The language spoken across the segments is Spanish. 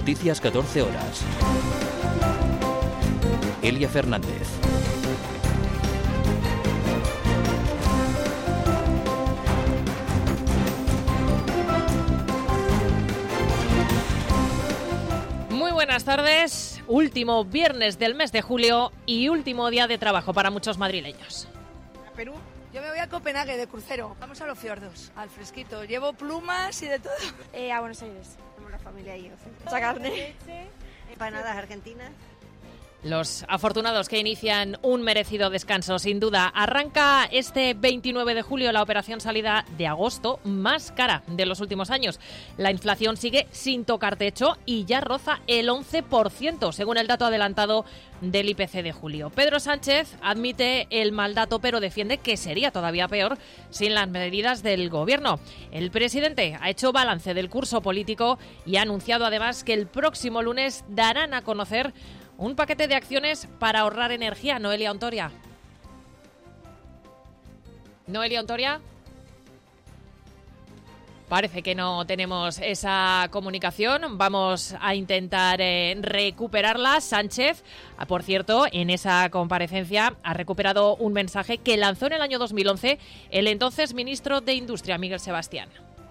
Noticias 14 horas. Elia Fernández. Muy buenas tardes, último viernes del mes de julio y último día de trabajo para muchos madrileños. ¿A Perú? Yo me voy a Copenhague de crucero. Vamos a los fiordos, al fresquito. Llevo plumas y de todo. A Buenos Aires. Tenemos la familia ahí. Mucha carne. Empanadas argentinas. Los afortunados que inician un merecido descanso, sin duda. Arranca este 29 de julio la operación salida de agosto más cara de los últimos años. La inflación sigue sin tocar techo y ya roza el 11%, según el dato adelantado del IPC de julio. Pedro Sánchez admite el mal dato, pero defiende que sería todavía peor sin las medidas del gobierno. El presidente ha hecho balance del curso político y ha anunciado además que el próximo lunes darán a conocer un paquete de acciones para ahorrar energía. Noelia Ontoria. Noelia Ontoria. Parece que no tenemos esa comunicación. Vamos a intentar recuperarla. Sánchez, por cierto, en esa comparecencia ha recuperado un mensaje que lanzó en el año 2011 el entonces ministro de Industria, Miguel Sebastián.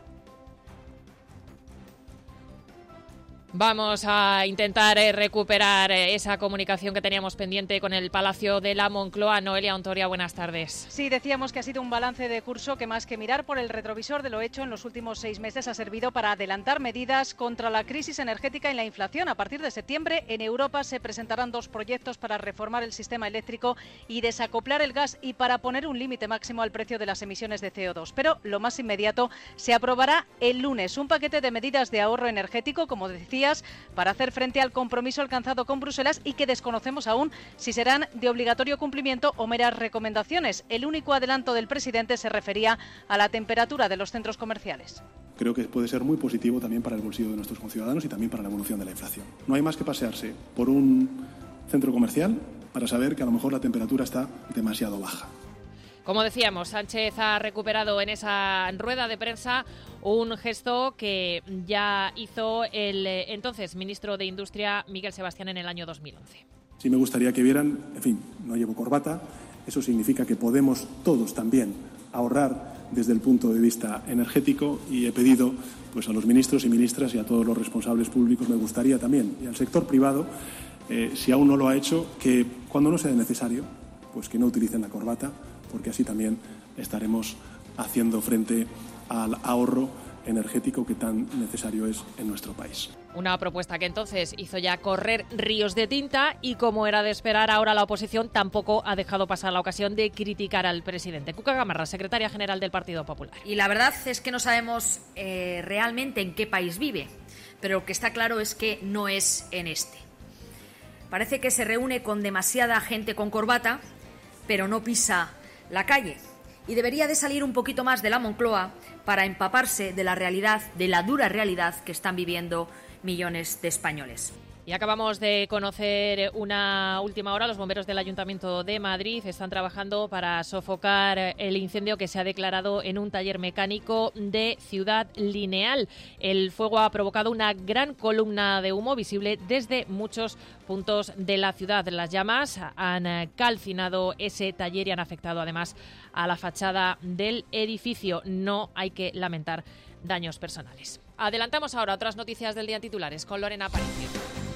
Vamos a intentar recuperar esa comunicación que teníamos pendiente con el Palacio de la Moncloa. Noelia Ontoria, buenas tardes. Sí, decíamos que ha sido un balance de curso que más que mirar por el retrovisor de lo hecho en los últimos 6 meses ha servido para adelantar medidas contra la crisis energética y la inflación. A partir de septiembre en Europa se presentarán 2 proyectos para reformar el sistema eléctrico y desacoplar el gas y para poner un límite máximo al precio de las emisiones de CO2. Pero lo más inmediato se aprobará el lunes un paquete de medidas de ahorro energético, como decía, para hacer frente al compromiso alcanzado con Bruselas y que desconocemos aún si serán de obligatorio cumplimiento o meras recomendaciones. El único adelanto del presidente se refería a la temperatura de los centros comerciales. Creo que puede ser muy positivo también para el bolsillo de nuestros conciudadanos y también para la evolución de la inflación. No hay más que pasearse por un centro comercial para saber que a lo mejor la temperatura está demasiado baja. Como decíamos, Sánchez ha recuperado en esa rueda de prensa un gesto que ya hizo el entonces ministro de Industria, Miguel Sebastián, en el año 2011. Sí me gustaría que vieran, en fin, no llevo corbata, eso significa que podemos todos también ahorrar desde el punto de vista energético y he pedido pues, a los ministros y ministras y a todos los responsables públicos, me gustaría también, y al sector privado, si aún no lo ha hecho, que cuando no sea necesario, pues que no utilicen la corbata, porque así también estaremos haciendo frente al ahorro energético que tan necesario es en nuestro país. Una propuesta que entonces hizo ya correr ríos de tinta y, como era de esperar, ahora la oposición tampoco ha dejado pasar la ocasión de criticar al presidente. Cuca Gamarra, secretaria general del Partido Popular. Y la verdad es que no sabemos realmente en qué país vive, pero lo que está claro es que no es en este. Parece que se reúne con demasiada gente con corbata, pero no pisa la calle, y debería de salir un poquito más de la Moncloa para empaparse de la realidad, de la dura realidad que están viviendo millones de españoles. Y acabamos de conocer una última hora. Los bomberos del Ayuntamiento de Madrid están trabajando para sofocar el incendio que se ha declarado en un taller mecánico de Ciudad Lineal. El fuego ha provocado una gran columna de humo visible desde muchos puntos de la ciudad. Las llamas han calcinado ese taller y han afectado además a la fachada del edificio. No hay que lamentar daños personales. Adelantamos ahora otras noticias del día en titulares con Lorena Aparicio.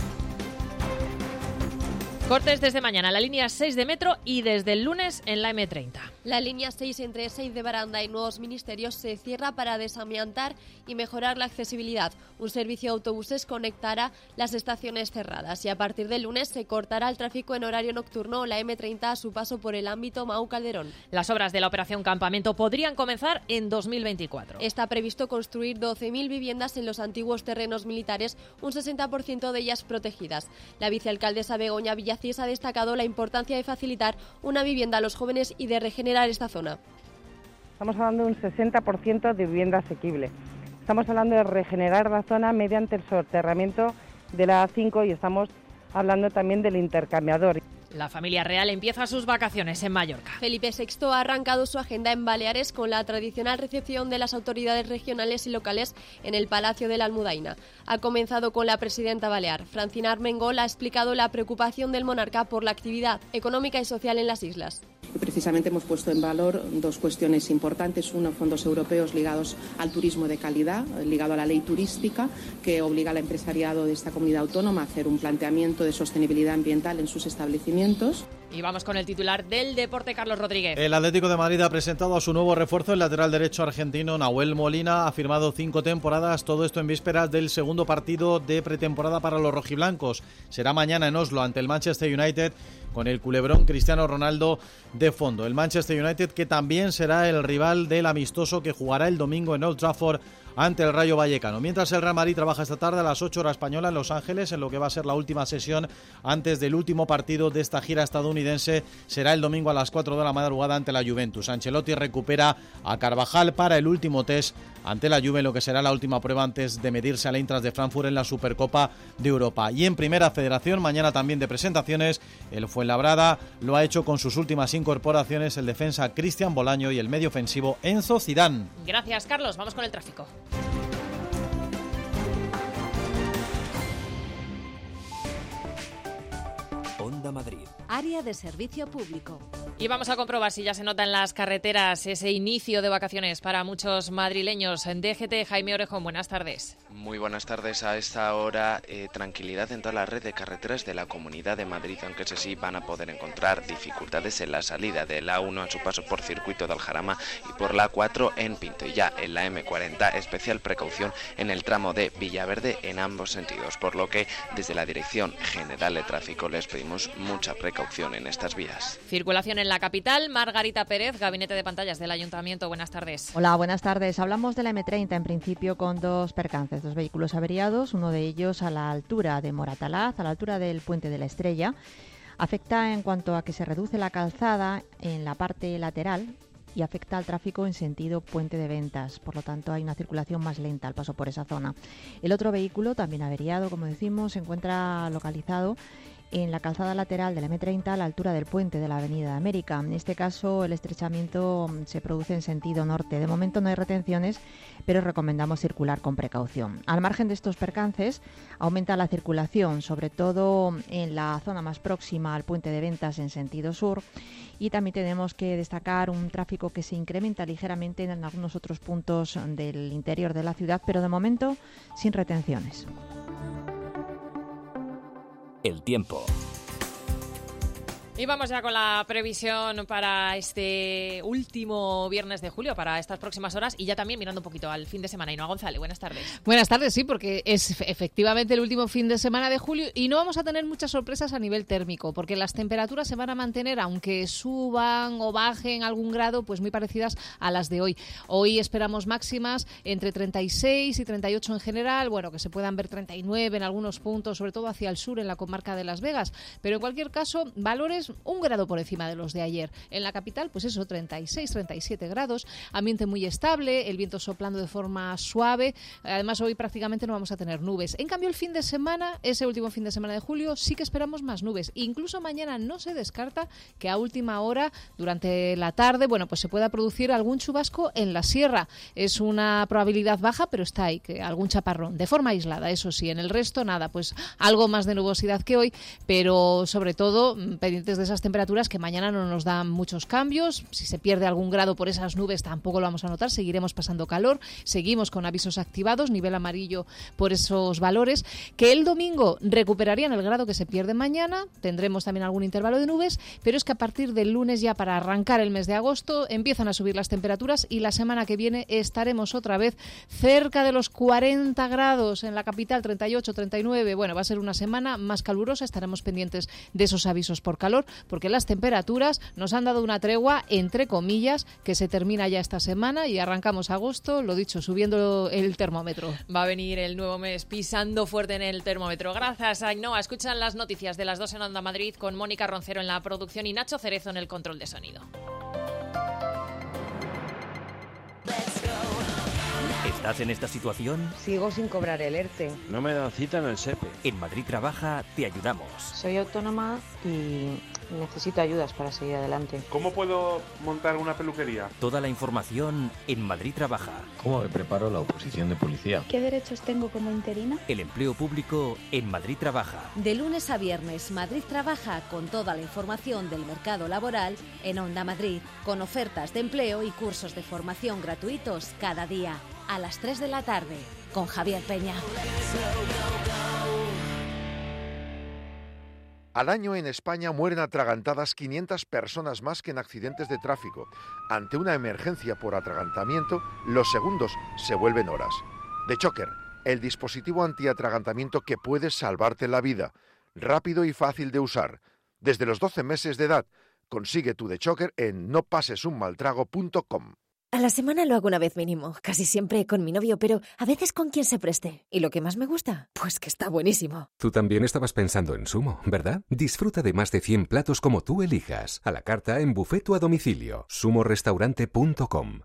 Cortes desde mañana en la línea 6 de metro y desde el lunes en la M30. La línea 6 entre Seix de Baranda y Nuevos Ministerios se cierra para desamiantar y mejorar la accesibilidad. Un servicio de autobuses conectará las estaciones cerradas y a partir del lunes se cortará el tráfico en horario nocturno la M30 a su paso por el ámbito Mau-Calderón. Las obras de la operación Campamento podrían comenzar en 2024. Está previsto construir 12.000 viviendas en los antiguos terrenos militares, un 60% de ellas protegidas. La vicealcaldesa Begoña Villacís ha destacado la importancia de facilitar una vivienda a los jóvenes y de regenerar esta zona. Estamos hablando de un 60% de vivienda asequible. Estamos hablando de regenerar la zona mediante el soterramiento de la A5 y estamos hablando también del intercambiador. La familia real empieza sus vacaciones en Mallorca. Felipe VI ha arrancado su agenda en Baleares con la tradicional recepción de las autoridades regionales y locales en el Palacio de la Almudaina. Ha comenzado con la presidenta balear. Francina Armengol ha explicado la preocupación del monarca por la actividad económica y social en las islas. Precisamente hemos puesto en valor dos cuestiones importantes. Uno, fondos europeos ligados al turismo de calidad, ligado a la ley turística, que obliga al empresariado de esta comunidad autónoma a hacer un planteamiento de sostenibilidad ambiental en sus establecimientos. Y vamos con el titular del deporte, Carlos Rodríguez. El Atlético de Madrid ha presentado a su nuevo refuerzo, el lateral derecho argentino Nahuel Molina. Ha firmado 5 temporadas, todo esto en vísperas del segundo partido de pretemporada para los rojiblancos. Será mañana en Oslo ante el Manchester United, con el culebrón Cristiano Ronaldo de fondo. El Manchester United, que también será el rival del amistoso que jugará el domingo en Old Trafford ante el Rayo Vallecano. Mientras el Real Madrid trabaja esta tarde a las 8 horas española en Los Ángeles, en lo que va a ser la última sesión antes del último partido de esta gira estadounidense. Será el domingo a las 4 de la madrugada ante la Juventus. Ancelotti recupera a Carvajal para el último test ante la Juve, lo que será la última prueba antes de medirse al Eintracht de Frankfurt en la Supercopa de Europa. Y en Primera Federación, mañana también de presentaciones, el Fuenlabrada lo ha hecho con sus últimas incorporaciones, el defensa Cristian Bolaño y el medio ofensivo Enzo Zidane. Gracias, Carlos. Vamos con el tráfico. Onda Madrid. Área de servicio público. Y vamos a comprobar si ya se nota en las carreteras ese inicio de vacaciones para muchos madrileños. En DGT, Jaime Orejón, buenas tardes. Muy buenas tardes. A esta hora, tranquilidad en toda la red de carreteras de la Comunidad de Madrid, aunque eso sí van a poder encontrar dificultades en la salida de la A1 a su paso por Circuito de Aljarama y por la A4 en Pinto. Y ya en la M40, especial precaución en el tramo de Villaverde en ambos sentidos, por lo que desde la Dirección General de Tráfico les pedimos mucha precaución en estas vías. Circulación en la capital. Margarita Pérez, Gabinete de Pantallas del Ayuntamiento. Buenas tardes. Hola, buenas tardes. Hablamos de la M30 en principio con 2 percances, 2 vehículos averiados, uno de ellos a la altura de Moratalaz, a la altura del Puente de la Estrella. Afecta en cuanto a que se reduce la calzada en la parte lateral y afecta al tráfico en sentido Puente de Ventas, por lo tanto hay una circulación más lenta al paso por esa zona. El otro vehículo, también averiado, como decimos, se encuentra localizado en la calzada lateral de la M30 a la altura del puente de la Avenida América. En este caso el estrechamiento se produce en sentido norte. De momento no hay retenciones, pero recomendamos circular con precaución. Al margen de estos percances aumenta la circulación, sobre todo en la zona más próxima al puente de Ventas en sentido sur, y también tenemos que destacar un tráfico que se incrementa ligeramente en algunos otros puntos del interior de la ciudad, pero de momento sin retenciones. El tiempo. Y vamos ya con la previsión para este último viernes de julio, para estas próximas horas, y ya también mirando un poquito al fin de semana. Ainhoa González, buenas tardes. Buenas tardes, sí, porque es efectivamente el último fin de semana de julio y no vamos a tener muchas sorpresas a nivel térmico, porque las temperaturas se van a mantener, aunque suban o bajen algún grado, pues muy parecidas a las de hoy. Hoy esperamos máximas entre 36 y 38 en general, bueno, que se puedan ver 39 en algunos puntos, sobre todo hacia el sur, en la comarca de Las Vegas, pero en cualquier caso, valores un grado por encima de los de ayer. En la capital, pues eso, 36, 37 grados, ambiente muy estable, el viento soplando de forma suave. Además, hoy prácticamente no vamos a tener nubes. En cambio, el fin de semana, ese último fin de semana de julio, sí que esperamos más nubes. Incluso mañana no se descarta que a última hora, durante la tarde, bueno, pues se pueda producir algún chubasco en la sierra. Es una probabilidad baja, pero está ahí, que algún chaparrón, de forma aislada, eso sí. En el resto, nada, pues algo más de nubosidad que hoy, pero sobre todo pendientes de esas temperaturas que mañana no nos dan muchos cambios. Si se pierde algún grado por esas nubes tampoco lo vamos a notar, seguiremos pasando calor, seguimos con avisos activados, nivel amarillo por esos valores, que el domingo recuperarían el grado que se pierde mañana, tendremos también algún intervalo de nubes, pero es que a partir del lunes, ya para arrancar el mes de agosto, empiezan a subir las temperaturas y la semana que viene estaremos otra vez cerca de los 40 grados en la capital, 38, 39, bueno, va a ser una semana más calurosa, estaremos pendientes de esos avisos por calor, porque las temperaturas nos han dado una tregua, entre comillas, que se termina ya esta semana y arrancamos agosto, lo dicho, subiendo el termómetro. Va a venir el nuevo mes pisando fuerte en el termómetro. Gracias, Ainhoa. Escuchan las noticias de las 2 en Onda Madrid con Mónica Roncero en la producción y Nacho Cerezo en el control de sonido. ¿Estás en esta situación? Sigo sin cobrar el ERTE. No me dan cita en el SEPE. En Madrid Trabaja te ayudamos. Soy autónoma y necesito ayudas para seguir adelante. ¿Cómo puedo montar una peluquería? Toda la información en Madrid Trabaja. ¿Cómo me preparo la oposición de policía? ¿Qué derechos tengo como interina? El empleo público en Madrid Trabaja. De lunes a viernes, Madrid Trabaja con toda la información del mercado laboral en Onda Madrid, con ofertas de empleo y cursos de formación gratuitos cada día, a las 3 de la tarde, con Javier Peña. Al año en España mueren atragantadas 500 personas más que en accidentes de tráfico. Ante una emergencia por atragantamiento, los segundos se vuelven horas. The Choker, el dispositivo antiatragantamiento que puede salvarte la vida. Rápido y fácil de usar. Desde los 12 meses de edad, consigue tu The Choker en nopasesunmaltrago.com. A la semana lo hago una vez mínimo, casi siempre con mi novio, pero a veces con quien se preste. ¿Y lo que más me gusta? Pues que está buenísimo. Tú también estabas pensando en Sumo, ¿verdad? Disfruta de más de 100 platos como tú elijas, a la carta, en buffet o a domicilio. sumorestaurante.com.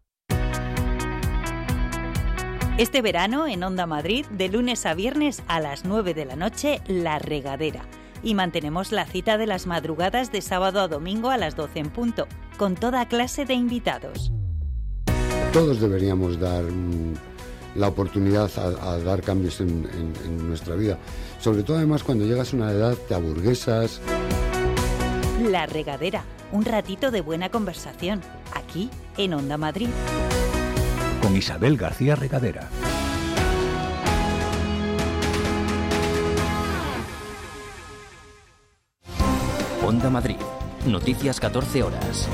Este verano en Onda Madrid, de lunes a viernes a las 9 de la noche, La Regadera. Y mantenemos la cita de las madrugadas de sábado a domingo a las 12 en punto, con toda clase de invitados. Todos deberíamos dar la oportunidad a dar cambios en nuestra vida. Sobre todo, además, cuando llegas a una edad, te aburguesas. La Regadera, un ratito de buena conversación, aquí en Onda Madrid. Con Isabel García Regadera. Onda Madrid. Noticias 14 horas.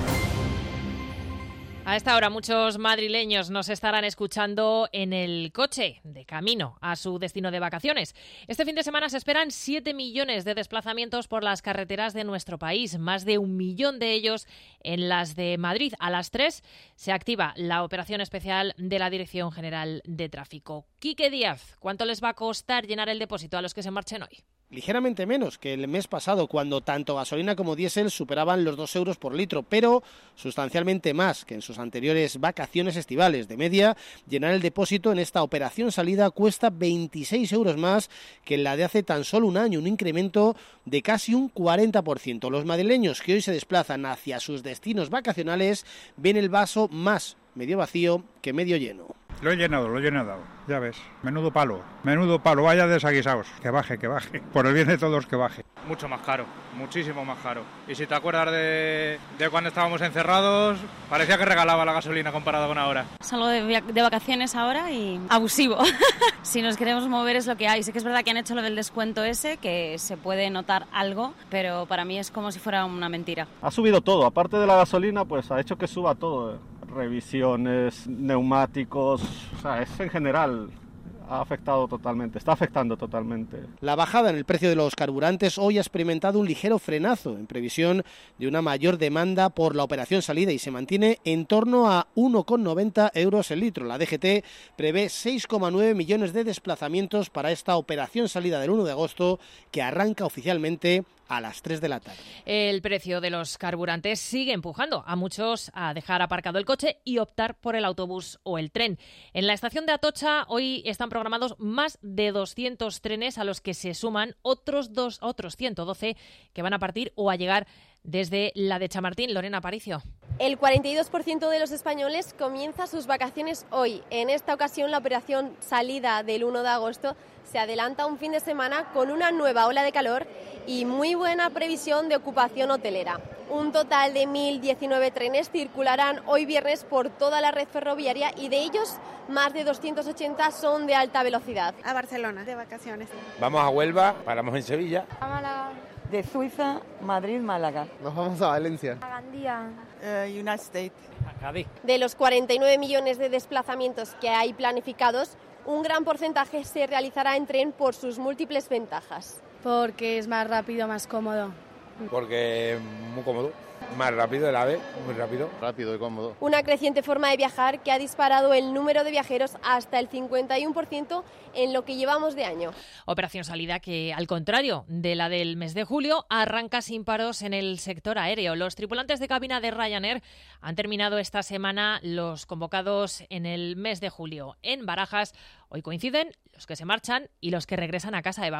A esta hora muchos madrileños nos estarán escuchando en el coche de camino a su destino de vacaciones. Este fin de semana se esperan 7 millones de desplazamientos por las carreteras de nuestro país, más de 1 millón de ellos en las de Madrid. A las 3 se activa la operación especial de la Dirección General de Tráfico. Quique Díaz, ¿cuánto les va a costar llenar el depósito a los que se marchen hoy? Ligeramente menos que el mes pasado, cuando tanto gasolina como diésel superaban los 2 euros por litro, pero sustancialmente más que en sus anteriores vacaciones estivales. De media, llenar el depósito en esta operación salida cuesta 26 euros más que en la de hace tan solo un año, un incremento de casi un 40%. Los madrileños que hoy se desplazan hacia sus destinos vacacionales ven el vaso más medio vacío que medio lleno. Lo he llenado, ya ves. Menudo palo, vaya desaguisados. Que baje. Por el bien de todos, que baje. Mucho más caro, muchísimo más caro. Y si te acuerdas de cuando estábamos encerrados, parecía que regalaba la gasolina comparado con ahora. Salgo de vacaciones ahora y abusivo. Si nos queremos mover es lo que hay. Sé que es verdad que han hecho lo del descuento ese, que se puede notar algo, pero para mí es como si fuera una mentira. Ha subido todo, aparte de la gasolina, pues ha hecho que suba todo. Revisiones, neumáticos, o sea, es en general está afectando totalmente. La bajada en el precio de los carburantes hoy ha experimentado un ligero frenazo en previsión de una mayor demanda por la operación salida y se mantiene en torno a 1,90 euros el litro. La DGT prevé 6,9 millones de desplazamientos para esta operación salida del 1 de agosto que arranca oficialmente a las 3 de la tarde. El precio de los carburantes sigue empujando a muchos a dejar aparcado el coche y optar por el autobús o el tren. En la estación de Atocha hoy están programados más de 200 trenes a los que se suman otros 112 que van a partir o a llegar desde la de Chamartín. Lorena Aparicio. El 42% de los españoles comienza sus vacaciones hoy. En esta ocasión, la operación salida del 1 de agosto se adelanta un fin de semana con una nueva ola de calor y muy buena previsión de ocupación hotelera. Un total de 1.019 trenes circularán hoy viernes por toda la red ferroviaria y de ellos más de 280 son de alta velocidad. A Barcelona, de vacaciones. Vamos a Huelva, paramos en Sevilla. A Málaga. De Suiza, Madrid, Málaga. Nos vamos a Valencia. A Gandía. United States. A Cádiz. De los 49 millones de desplazamientos que hay planificados, un gran porcentaje se realizará en tren por sus múltiples ventajas. Porque es más rápido, más cómodo. Porque es muy cómodo. Más rápido el AVE, muy rápido. Rápido y cómodo. Una creciente forma de viajar que ha disparado el número de viajeros hasta el 51% en lo que llevamos de año. Operación salida que, al contrario de la del mes de julio, arranca sin paros en el sector aéreo. Los tripulantes de cabina de Ryanair han terminado esta semana los convocados en el mes de julio. En Barajas hoy coinciden los que se marchan y los que regresan a casa. Eva Prat.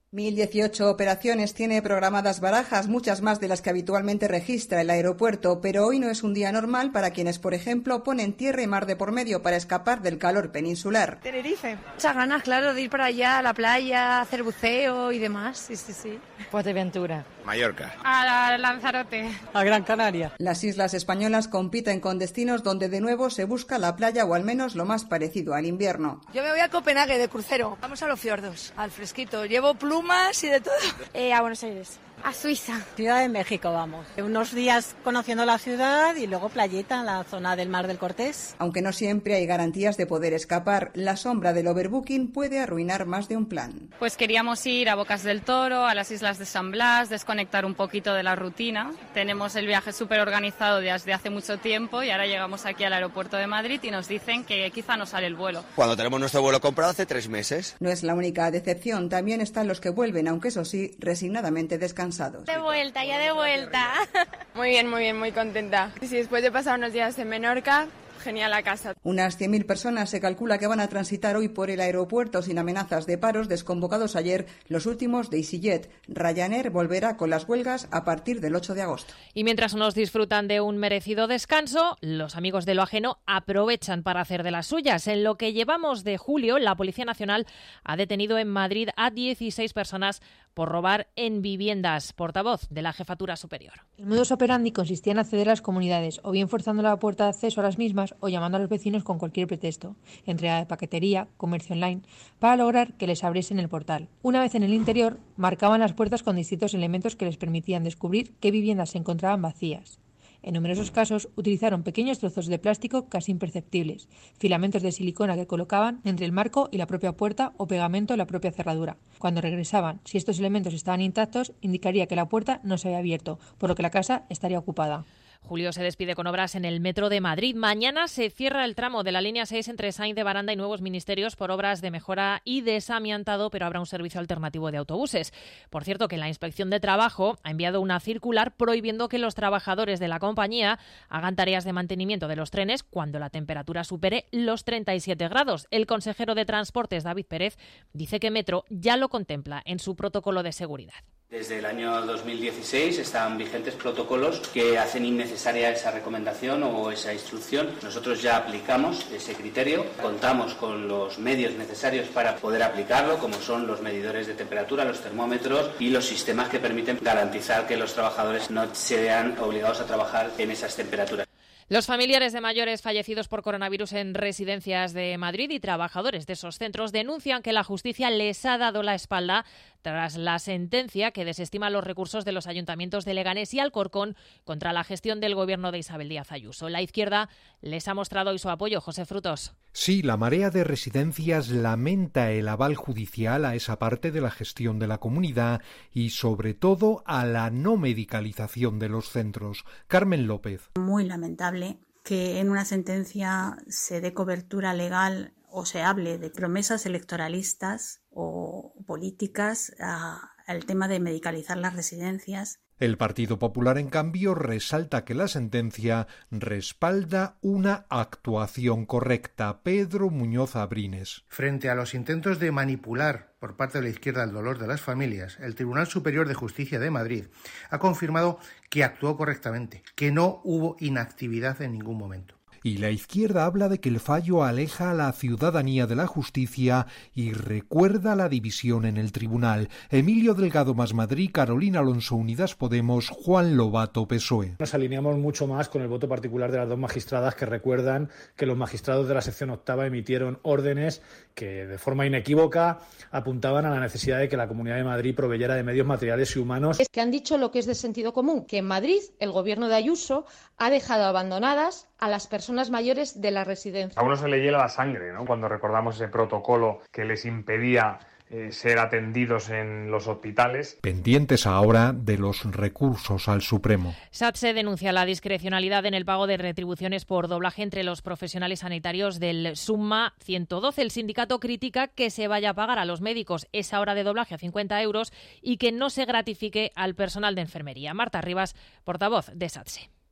1018 operaciones tiene programadas Barajas, muchas más de las que habitualmente registra el aeropuerto, pero hoy no es un día normal para quienes, por ejemplo, ponen tierra y mar de por medio para escapar del calor peninsular. Tenerife. Muchas ganas, claro, de ir para allá a la playa, hacer buceo y demás. Sí. Fuerteventura. Mallorca. A Lanzarote. A Gran Canaria. Las islas españolas compiten con destinos donde de nuevo se busca la playa o al menos lo más parecido al invierno. Yo me voy a Copenhague de crucero. Vamos a los fiordos, al fresquito. Llevo plumas y de todo. A Buenos Aires. A Suiza. Ciudad de México, vamos. Unos días conociendo la ciudad y luego playita en la zona del Mar del Cortés. Aunque no siempre hay garantías de poder escapar, la sombra del overbooking puede arruinar más de un plan. Pues queríamos ir a Bocas del Toro, a las islas de San Blas, desconectar un poquito de la rutina. Tenemos el viaje súper organizado desde hace mucho tiempo y ahora llegamos aquí al aeropuerto de Madrid y nos dicen que quizá no sale el vuelo. Cuando tenemos nuestro vuelo comprado hace 3 meses. No es la única decepción, también están los que vuelven, aunque eso sí, resignadamente descansados. De vuelta, ya de vuelta. Muy bien, muy contenta. Sí, después de pasar unos días en Menorca, genial la casa. Unas 100.000 personas se calcula que van a transitar hoy por el aeropuerto sin amenazas de paros desconvocados ayer los últimos de EasyJet. Ryanair volverá con las huelgas a partir del 8 de agosto. Y mientras unos disfrutan de un merecido descanso, los amigos de lo ajeno aprovechan para hacer de las suyas. En lo que llevamos de julio, la Policía Nacional ha detenido en Madrid a 16 personas por robar en viviendas. Portavoz de la Jefatura Superior. El modus operandi consistía en acceder a las comunidades, o bien forzando la puerta de acceso a las mismas, o llamando a los vecinos con cualquier pretexto, entrega de paquetería, comercio online, para lograr que les abriesen el portal. Una vez en el interior, marcaban las puertas con distintos elementos que les permitían descubrir qué viviendas se encontraban vacías. En numerosos casos utilizaron pequeños trozos de plástico casi imperceptibles, filamentos de silicona que colocaban entre el marco y la propia puerta o pegamento en la propia cerradura. Cuando regresaban, si estos elementos estaban intactos, indicaría que la puerta no se había abierto, por lo que la casa estaría ocupada. Julio se despide con obras en el Metro de Madrid. Mañana se cierra el tramo de la línea 6 entre Sainz de Baranda y Nuevos Ministerios por obras de mejora y desamiantado, pero habrá un servicio alternativo de autobuses. Por cierto, que la Inspección de Trabajo ha enviado una circular prohibiendo que los trabajadores de la compañía hagan tareas de mantenimiento de los trenes cuando la temperatura supere los 37 grados. El consejero de Transportes, David Pérez, dice que Metro ya lo contempla en su protocolo de seguridad. Desde el año 2016 están vigentes protocolos que hacen innecesaria esa recomendación o esa instrucción. Nosotros ya aplicamos ese criterio, contamos con los medios necesarios para poder aplicarlo, como son los medidores de temperatura, los termómetros y los sistemas que permiten garantizar que los trabajadores no se vean obligados a trabajar en esas temperaturas. Los familiares de mayores fallecidos por coronavirus en residencias de Madrid y trabajadores de esos centros denuncian que la justicia les ha dado la espalda tras la sentencia que desestima los recursos de los ayuntamientos de Leganés y Alcorcón contra la gestión del gobierno de Isabel Díaz Ayuso. La izquierda les ha mostrado hoy su apoyo. José Frutos. Sí, la marea de residencias lamenta el aval judicial a esa parte de la gestión de la comunidad y, sobre todo, a la no medicalización de los centros. Carmen López. Muy lamentable que en una sentencia se dé cobertura legal o se hable de promesas electoralistas o políticas al tema de medicalizar las residencias. El Partido Popular, en cambio, resalta que la sentencia respalda una actuación correcta. Pedro Muñoz Abrines. Frente a los intentos de manipular por parte de la izquierda el dolor de las familias, el Tribunal Superior de Justicia de Madrid ha confirmado que actuó correctamente, que no hubo inactividad en ningún momento. Y la izquierda habla de que el fallo aleja a la ciudadanía de la justicia y recuerda la división en el tribunal. Emilio Delgado Más Madrid, Carolina Alonso Unidas Podemos, Juan Lobato PSOE. Nos alineamos mucho más con el voto particular de las dos magistradas que recuerdan que los magistrados de la sección octava emitieron órdenes que de forma inequívoca apuntaban a la necesidad de que la Comunidad de Madrid proveyera de medios materiales y humanos. Es que han dicho lo que es de sentido común, que en Madrid el gobierno de Ayuso ha dejado abandonadas a las personas mayores de la residencia. A uno se le hiela la sangre, ¿no?, cuando recordamos ese protocolo que les impedía ser atendidos en los hospitales. Pendientes ahora de los recursos al Supremo. SATSE denuncia la discrecionalidad en el pago de retribuciones por doblaje entre los profesionales sanitarios del SUMA 112. El sindicato critica que se vaya a pagar a los médicos esa hora de doblaje a 50 euros y que no se gratifique al personal de enfermería. Marta Rivas, portavoz de SATSE.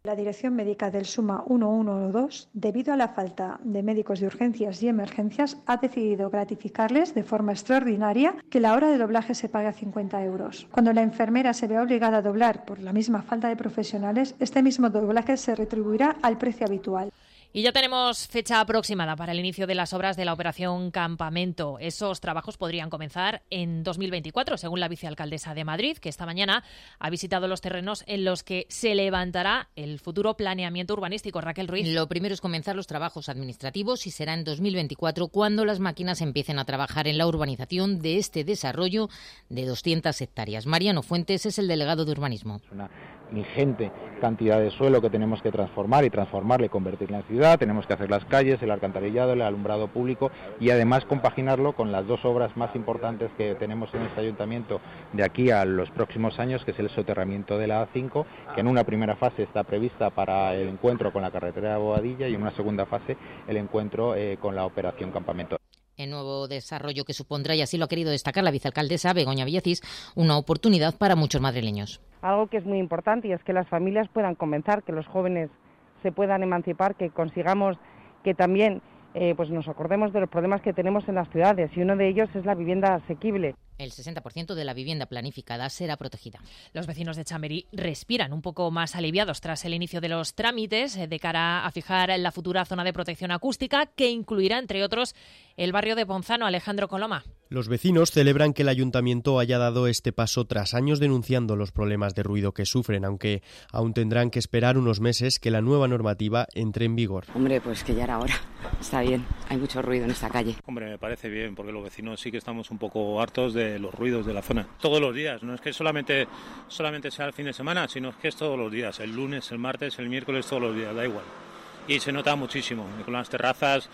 La Dirección Médica del SUMA 112, debido a la falta de médicos de urgencias y emergencias, ha decidido gratificarles de forma extraordinaria que la hora de doblaje se pague a 50 euros. Cuando la enfermera se vea obligada a doblar por la misma falta de profesionales, este mismo doblaje se retribuirá al precio habitual. Y ya tenemos fecha aproximada para el inicio de las obras de la Operación Campamento. Esos trabajos podrían comenzar en 2024, según la vicealcaldesa de Madrid, que esta mañana ha visitado los terrenos en los que se levantará el futuro planeamiento urbanístico. Raquel Ruiz. Lo primero es comenzar los trabajos administrativos y será en 2024 cuando las máquinas empiecen a trabajar en la urbanización de este desarrollo de 200 hectáreas. Mariano Fuentes es el delegado de urbanismo. Una ingente cantidad de suelo que tenemos que transformarla y convertirla en ciudad. Tenemos que hacer las calles, el alcantarillado, el alumbrado público y además compaginarlo con las dos obras más importantes que tenemos en este ayuntamiento de aquí a los próximos años, que es el soterramiento de la A5, que en una primera fase está prevista para el encuentro con la carretera de Boadilla y en una segunda fase el encuentro con la Operación Campamento. El nuevo desarrollo que supondrá, y así lo ha querido destacar la vicealcaldesa Begoña Villacís, una oportunidad para muchos madrileños. Algo que es muy importante y es que las familias puedan comenzar, que los jóvenes se puedan emancipar, que consigamos que también pues nos acordemos de los problemas que tenemos en las ciudades, y uno de ellos es la vivienda asequible. El 60% de la vivienda planificada será protegida. Los vecinos de Chamberí respiran un poco más aliviados tras el inicio de los trámites de cara a fijar la futura zona de protección acústica, que incluirá, entre otros, el barrio de Ponzano. Alejandro Coloma. Los vecinos celebran que el ayuntamiento haya dado este paso tras años denunciando los problemas de ruido que sufren, aunque aún tendrán que esperar unos meses que la nueva normativa entre en vigor. Hombre, pues que ya era hora. Está bien, hay mucho ruido en esta calle. Hombre, me parece bien, porque los vecinos sí que estamos un poco hartos de los ruidos de la zona. Todos los días, no es que solamente sea el fin de semana, sino es que es todos los días, el lunes, el martes, el miércoles, todos los días, da igual. Y se nota muchísimo. Con las terrazas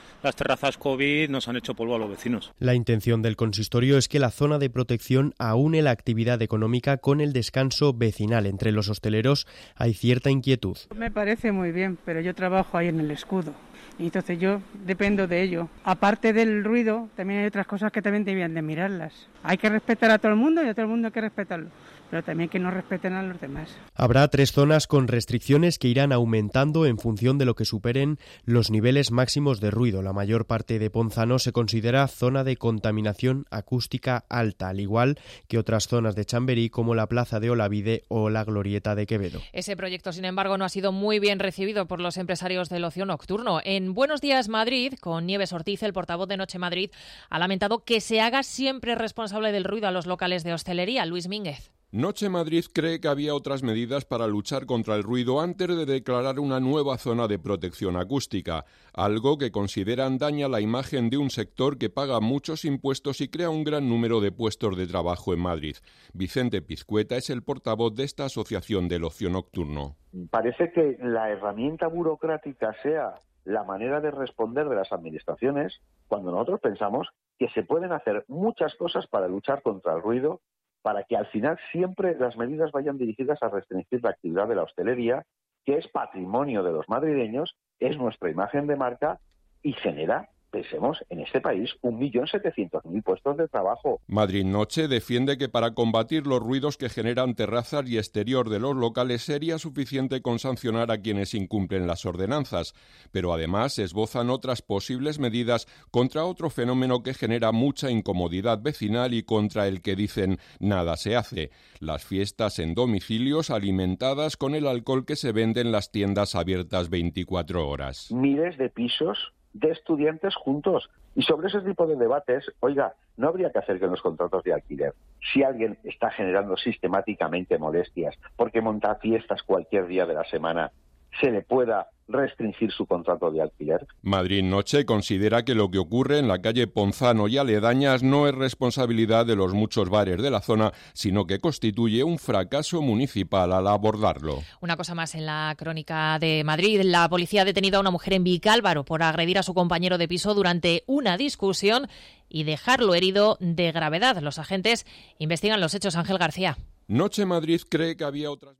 COVID nos han hecho polvo a los vecinos. La intención del consistorio es que la zona de protección aúne la actividad económica con el descanso vecinal. Entre los hosteleros hay cierta inquietud. Me parece muy bien, pero yo trabajo ahí en el Escudo. Y entonces yo dependo de ello. Aparte del ruido, también hay otras cosas que también debían de mirarlas. Hay que respetar a todo el mundo y a todo el mundo hay que respetarlo, pero también que no respeten a los demás. Habrá 3 zonas con restricciones que irán aumentando en función de lo que superen los niveles máximos de ruido. La mayor parte de Ponzano se considera zona de contaminación acústica alta, al igual que otras zonas de Chamberí como la Plaza de Olavide o la Glorieta de Quevedo. Ese proyecto, sin embargo, no ha sido muy bien recibido por los empresarios del ocio nocturno. En Buenos Días Madrid, con Nieves Ortiz, el portavoz de Noche Madrid, ha lamentado que se haga siempre responsable del ruido a los locales de hostelería. Luis Mínguez. Noche Madrid cree que había otras medidas para luchar contra el ruido antes de declarar una nueva zona de protección acústica, algo que consideran daña la imagen de un sector que paga muchos impuestos y crea un gran número de puestos de trabajo en Madrid. Vicente Pizcueta es el portavoz de esta asociación del ocio nocturno. Parece que la herramienta burocrática sea la manera de responder de las administraciones, cuando nosotros pensamos que se pueden hacer muchas cosas para luchar contra el ruido, para que al final siempre las medidas vayan dirigidas a restringir la actividad de la hostelería, que es patrimonio de los madrileños, es nuestra imagen de marca y genera, pensemos, en este país 1.700.000 puestos de trabajo. Madrid Noche defiende que para combatir los ruidos que generan terrazas y exterior de los locales sería suficiente con sancionar a quienes incumplen las ordenanzas, pero además esbozan otras posibles medidas contra otro fenómeno que genera mucha incomodidad vecinal y contra el que dicen nada se hace: las fiestas en domicilios alimentadas con el alcohol que se vende en las tiendas abiertas 24 horas. Miles de pisos de estudiantes juntos. Y sobre ese tipo de debates, oiga, no habría que hacer que en los contratos de alquiler, si alguien está generando sistemáticamente molestias porque monta fiestas cualquier día de la semana, se le pueda restringir su contrato de alquiler. Madrid Noche considera que lo que ocurre en la calle Ponzano y aledañas no es responsabilidad de los muchos bares de la zona, sino que constituye un fracaso municipal al abordarlo. Una cosa más en la crónica de Madrid. La policía ha detenido a una mujer en Vicálvaro por agredir a su compañero de piso durante una discusión y dejarlo herido de gravedad. Los agentes investigan los hechos. Ángel García. Noche Madrid cree que había otras...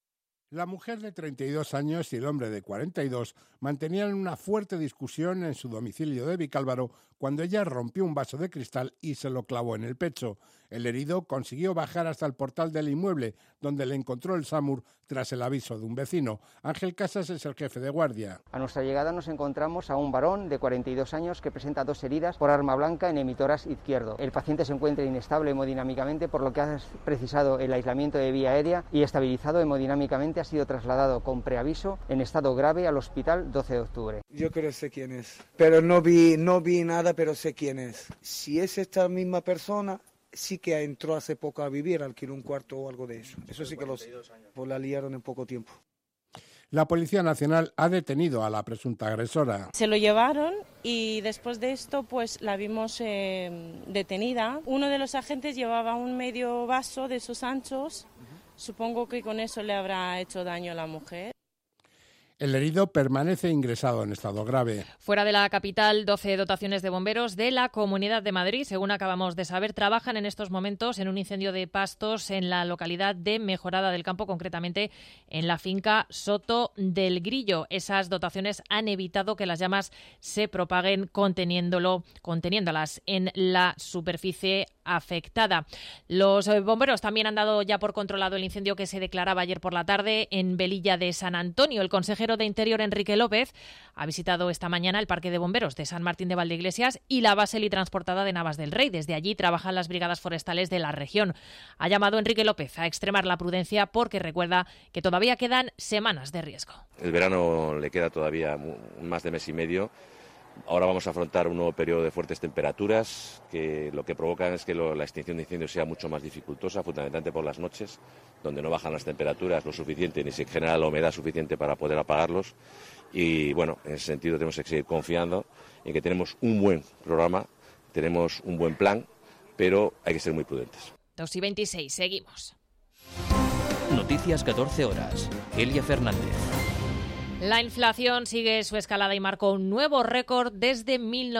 La mujer de 32 años y el hombre de 42 mantenían una fuerte discusión en su domicilio de Vicálvaro cuando ella rompió un vaso de cristal y se lo clavó en el pecho. El herido consiguió bajar hasta el portal del inmueble, donde le encontró el SAMUR tras el aviso de un vecino. Ángel Casas es el jefe de guardia. A nuestra llegada nos encontramos a un varón de 42 años que presenta 2 heridas por arma blanca en emitoras izquierdo. El paciente se encuentra inestable hemodinámicamente, por lo que ha precisado el aislamiento de vía aérea, y estabilizado hemodinámicamente ha sido trasladado con preaviso en estado grave al hospital 12 de octubre. Yo creo que sé quién es, pero no vi nada, pero sé quién es. Si es esta misma persona, sí que entró hace poco a vivir, alquiló un cuarto o algo de eso. Eso sí que lo sé, pues la liaron en poco tiempo. La Policía Nacional ha detenido a la presunta agresora. Se lo llevaron y después de esto pues la vimos detenida. Uno de los agentes llevaba un medio vaso de esos anchos. Supongo que con eso le habrá hecho daño a la mujer. El herido permanece ingresado en estado grave. Fuera de la capital, 12 dotaciones de bomberos de la Comunidad de Madrid, según acabamos de saber, trabajan en estos momentos en un incendio de pastos en la localidad de Mejorada del Campo, concretamente en la finca Soto del Grillo. Esas dotaciones han evitado que las llamas se propaguen conteniéndolas en la superficie afectada. Los bomberos también han dado ya por controlado el incendio que se declaraba ayer por la tarde en Velilla de San Antonio. El consejero de Interior, Enrique López, ha visitado esta mañana el Parque de Bomberos de San Martín de Valdeiglesias y la base litransportada de Navas del Rey. Desde allí trabajan las brigadas forestales de la región. Ha llamado Enrique López a extremar la prudencia porque recuerda que todavía quedan semanas de riesgo. El verano le queda todavía más de mes y medio. Ahora vamos a afrontar un nuevo periodo de fuertes temperaturas que lo que provocan es que la extinción de incendios sea mucho más dificultosa, fundamentalmente por las noches, donde no bajan las temperaturas lo suficiente ni se genera la humedad suficiente para poder apagarlos. Y bueno, en ese sentido tenemos que seguir confiando en que tenemos un buen programa, tenemos un buen plan, pero hay que ser muy prudentes. 2:26, seguimos. Noticias 14 horas. Elia Fernández. La inflación sigue su escalada y marcó un nuevo récord desde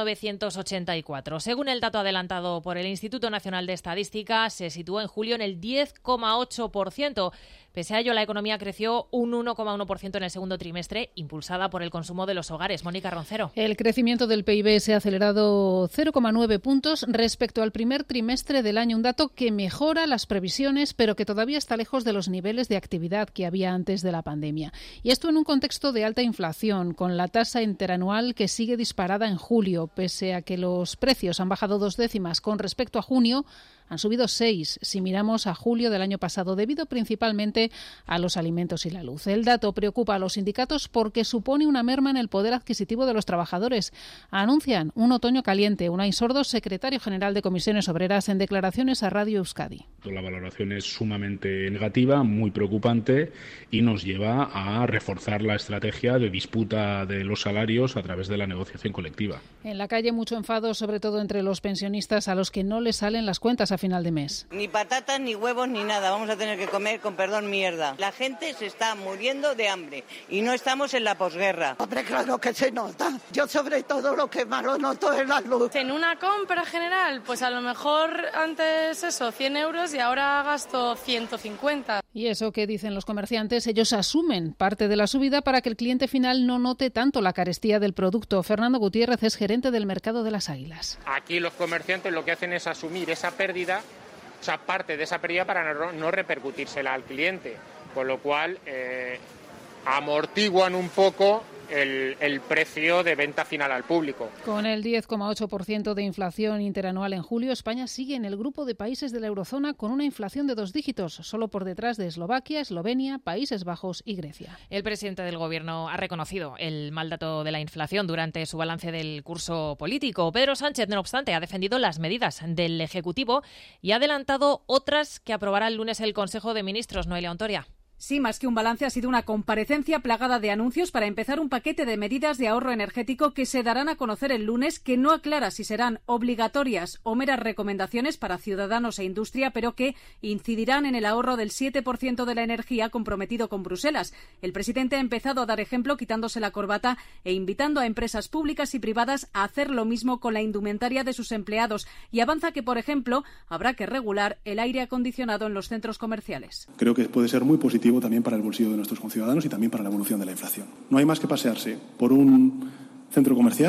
1984. Según el dato adelantado por el Instituto Nacional de Estadística, se situó en julio en el 10,8%. Pese a ello, la economía creció un 1,1% en el segundo trimestre, impulsada por el consumo de los hogares. Mónica Roncero. El crecimiento del PIB se ha acelerado 0,9 puntos respecto al primer trimestre del año, un dato que mejora las previsiones, pero que todavía está lejos de los niveles de actividad que había antes de la pandemia. Y esto en un contexto de alta inflación, con la tasa interanual que sigue disparada en julio, pese a que los precios han bajado 2 décimas con respecto a junio. Han subido 6 si miramos a julio del año pasado, debido principalmente a los alimentos y la luz. El dato preocupa a los sindicatos porque supone una merma en el poder adquisitivo de los trabajadores. Anuncian un otoño caliente. Unai Sordo, secretario general de Comisiones Obreras, en declaraciones a Radio Euskadi. La valoración es sumamente negativa, muy preocupante, y nos lleva a reforzar la estrategia de disputa de los salarios a través de la negociación colectiva. En la calle mucho enfado, sobre todo entre los pensionistas, a los que no les salen las cuentas a final de mes. Ni patatas, ni huevos, ni nada. Vamos a tener que comer, con perdón, mierda. La gente se está muriendo de hambre y no estamos en la posguerra. Hombre, claro que se nota. Yo sobre todo lo que más lo noto es la luz. En una compra general, pues a lo mejor antes 100 euros y ahora gasto 150. Y eso que dicen los comerciantes, ellos asumen parte de la subida para que el cliente final no note tanto la carestía del producto. Fernando Gutiérrez es gerente del mercado de las Águilas. Aquí los comerciantes lo que hacen es asumir esa pérdida, o sea, parte de esa pérdida para no repercutírsela al cliente, con lo cual amortiguan un poco el precio de venta final al público. Con el 10,8% de inflación interanual en julio, España sigue en el grupo de países de la eurozona con una inflación de 2 dígitos, solo por detrás de Eslovaquia, Eslovenia, Países Bajos y Grecia. El presidente del Gobierno ha reconocido el mal dato de la inflación durante su balance del curso político. Pedro Sánchez, no obstante, ha defendido las medidas del Ejecutivo y ha adelantado otras que aprobará el lunes el Consejo de Ministros. Noelia Ontoria. Sí, más que un balance, ha sido una comparecencia plagada de anuncios para empezar un paquete de medidas de ahorro energético que se darán a conocer el lunes, que no aclara si serán obligatorias o meras recomendaciones para ciudadanos e industria, pero que incidirán en el ahorro del 7% de la energía comprometido con Bruselas. El presidente ha empezado a dar ejemplo quitándose la corbata e invitando a empresas públicas y privadas a hacer lo mismo con la indumentaria de sus empleados, y avanza que, por ejemplo, habrá que regular el aire acondicionado en los centros comerciales. Creo que puede ser muy positivo también para el bolsillo de nuestros conciudadanos y también para la evolución de la inflación. No hay más que pasearse por un centro comercial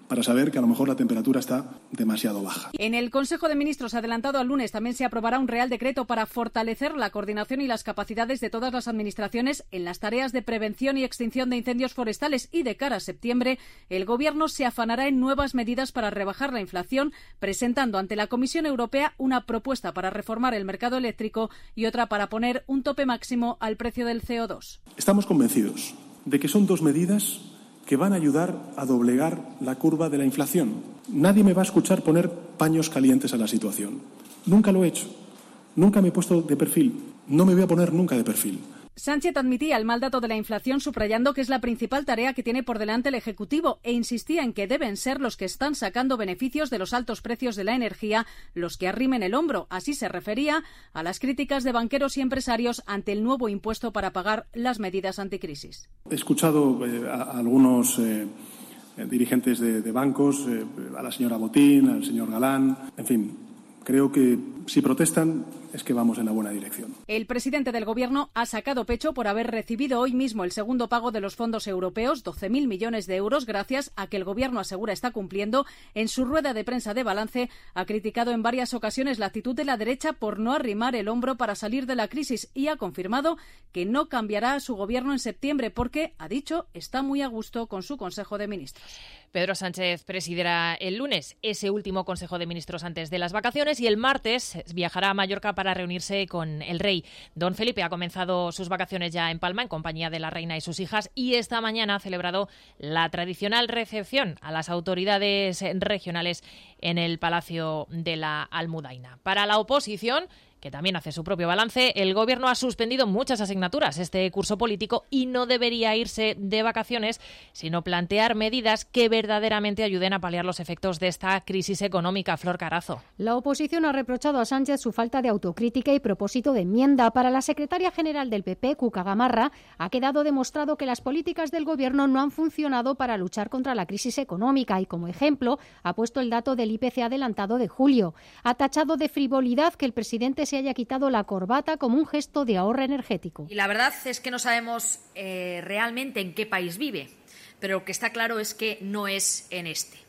para saber que a lo mejor la temperatura está demasiado baja. En el Consejo de Ministros adelantado al lunes también se aprobará un Real Decreto para fortalecer la coordinación y las capacidades de todas las administraciones en las tareas de prevención y extinción de incendios forestales, y de cara a septiembre el Gobierno se afanará en nuevas medidas para rebajar la inflación, presentando ante la Comisión Europea una propuesta para reformar el mercado eléctrico y otra para poner un tope máximo al precio del CO2. Estamos convencidos de que son dos medidas que van a ayudar a doblegar la curva de la inflación. Nadie me va a escuchar poner paños calientes a la situación. Nunca lo he hecho. Nunca me he puesto de perfil. No me voy a poner nunca de perfil. Sánchez admitía el mal dato de la inflación, subrayando que es la principal tarea que tiene por delante el Ejecutivo, e insistía en que deben ser los que están sacando beneficios de los altos precios de la energía los que arrimen el hombro. Así se refería a las críticas de banqueros y empresarios ante el nuevo impuesto para pagar las medidas anticrisis. He escuchado a algunos dirigentes de bancos, a la señora Botín, al señor Galán, en fin. Creo que si protestan es que vamos en la buena dirección. El presidente del Gobierno ha sacado pecho por haber recibido hoy mismo el segundo pago de los fondos europeos, 12.000 millones de euros, gracias a que el Gobierno asegura está cumpliendo. En su rueda de prensa de balance ha criticado en varias ocasiones la actitud de la derecha por no arrimar el hombro para salir de la crisis, y ha confirmado que no cambiará su Gobierno en septiembre porque, ha dicho, está muy a gusto con su Consejo de Ministros. Pedro Sánchez presidirá el lunes ese último Consejo de Ministros antes de las vacaciones, y el martes viajará a Mallorca para reunirse con el rey. Don Felipe ha comenzado sus vacaciones ya en Palma en compañía de la reina y sus hijas, y esta mañana ha celebrado la tradicional recepción a las autoridades regionales en el Palacio de la Almudaina. Para la oposición, que también hace su propio balance, el Gobierno ha suspendido muchas asignaturas este curso político y no debería irse de vacaciones, sino plantear medidas que verdaderamente ayuden a paliar los efectos de esta crisis económica. Flor Carazo. La oposición ha reprochado a Sánchez su falta de autocrítica y propósito de enmienda. Para la secretaria general del PP, Cuca Gamarra, ha quedado demostrado que las políticas del Gobierno no han funcionado para luchar contra la crisis económica, y como ejemplo ha puesto el dato del IPC adelantado de julio. Ha tachado de frivolidad que el presidente se haya quitado la corbata como un gesto de ahorro energético. Y la verdad es que no sabemos realmente en qué país vive, pero lo que está claro es que no es en este.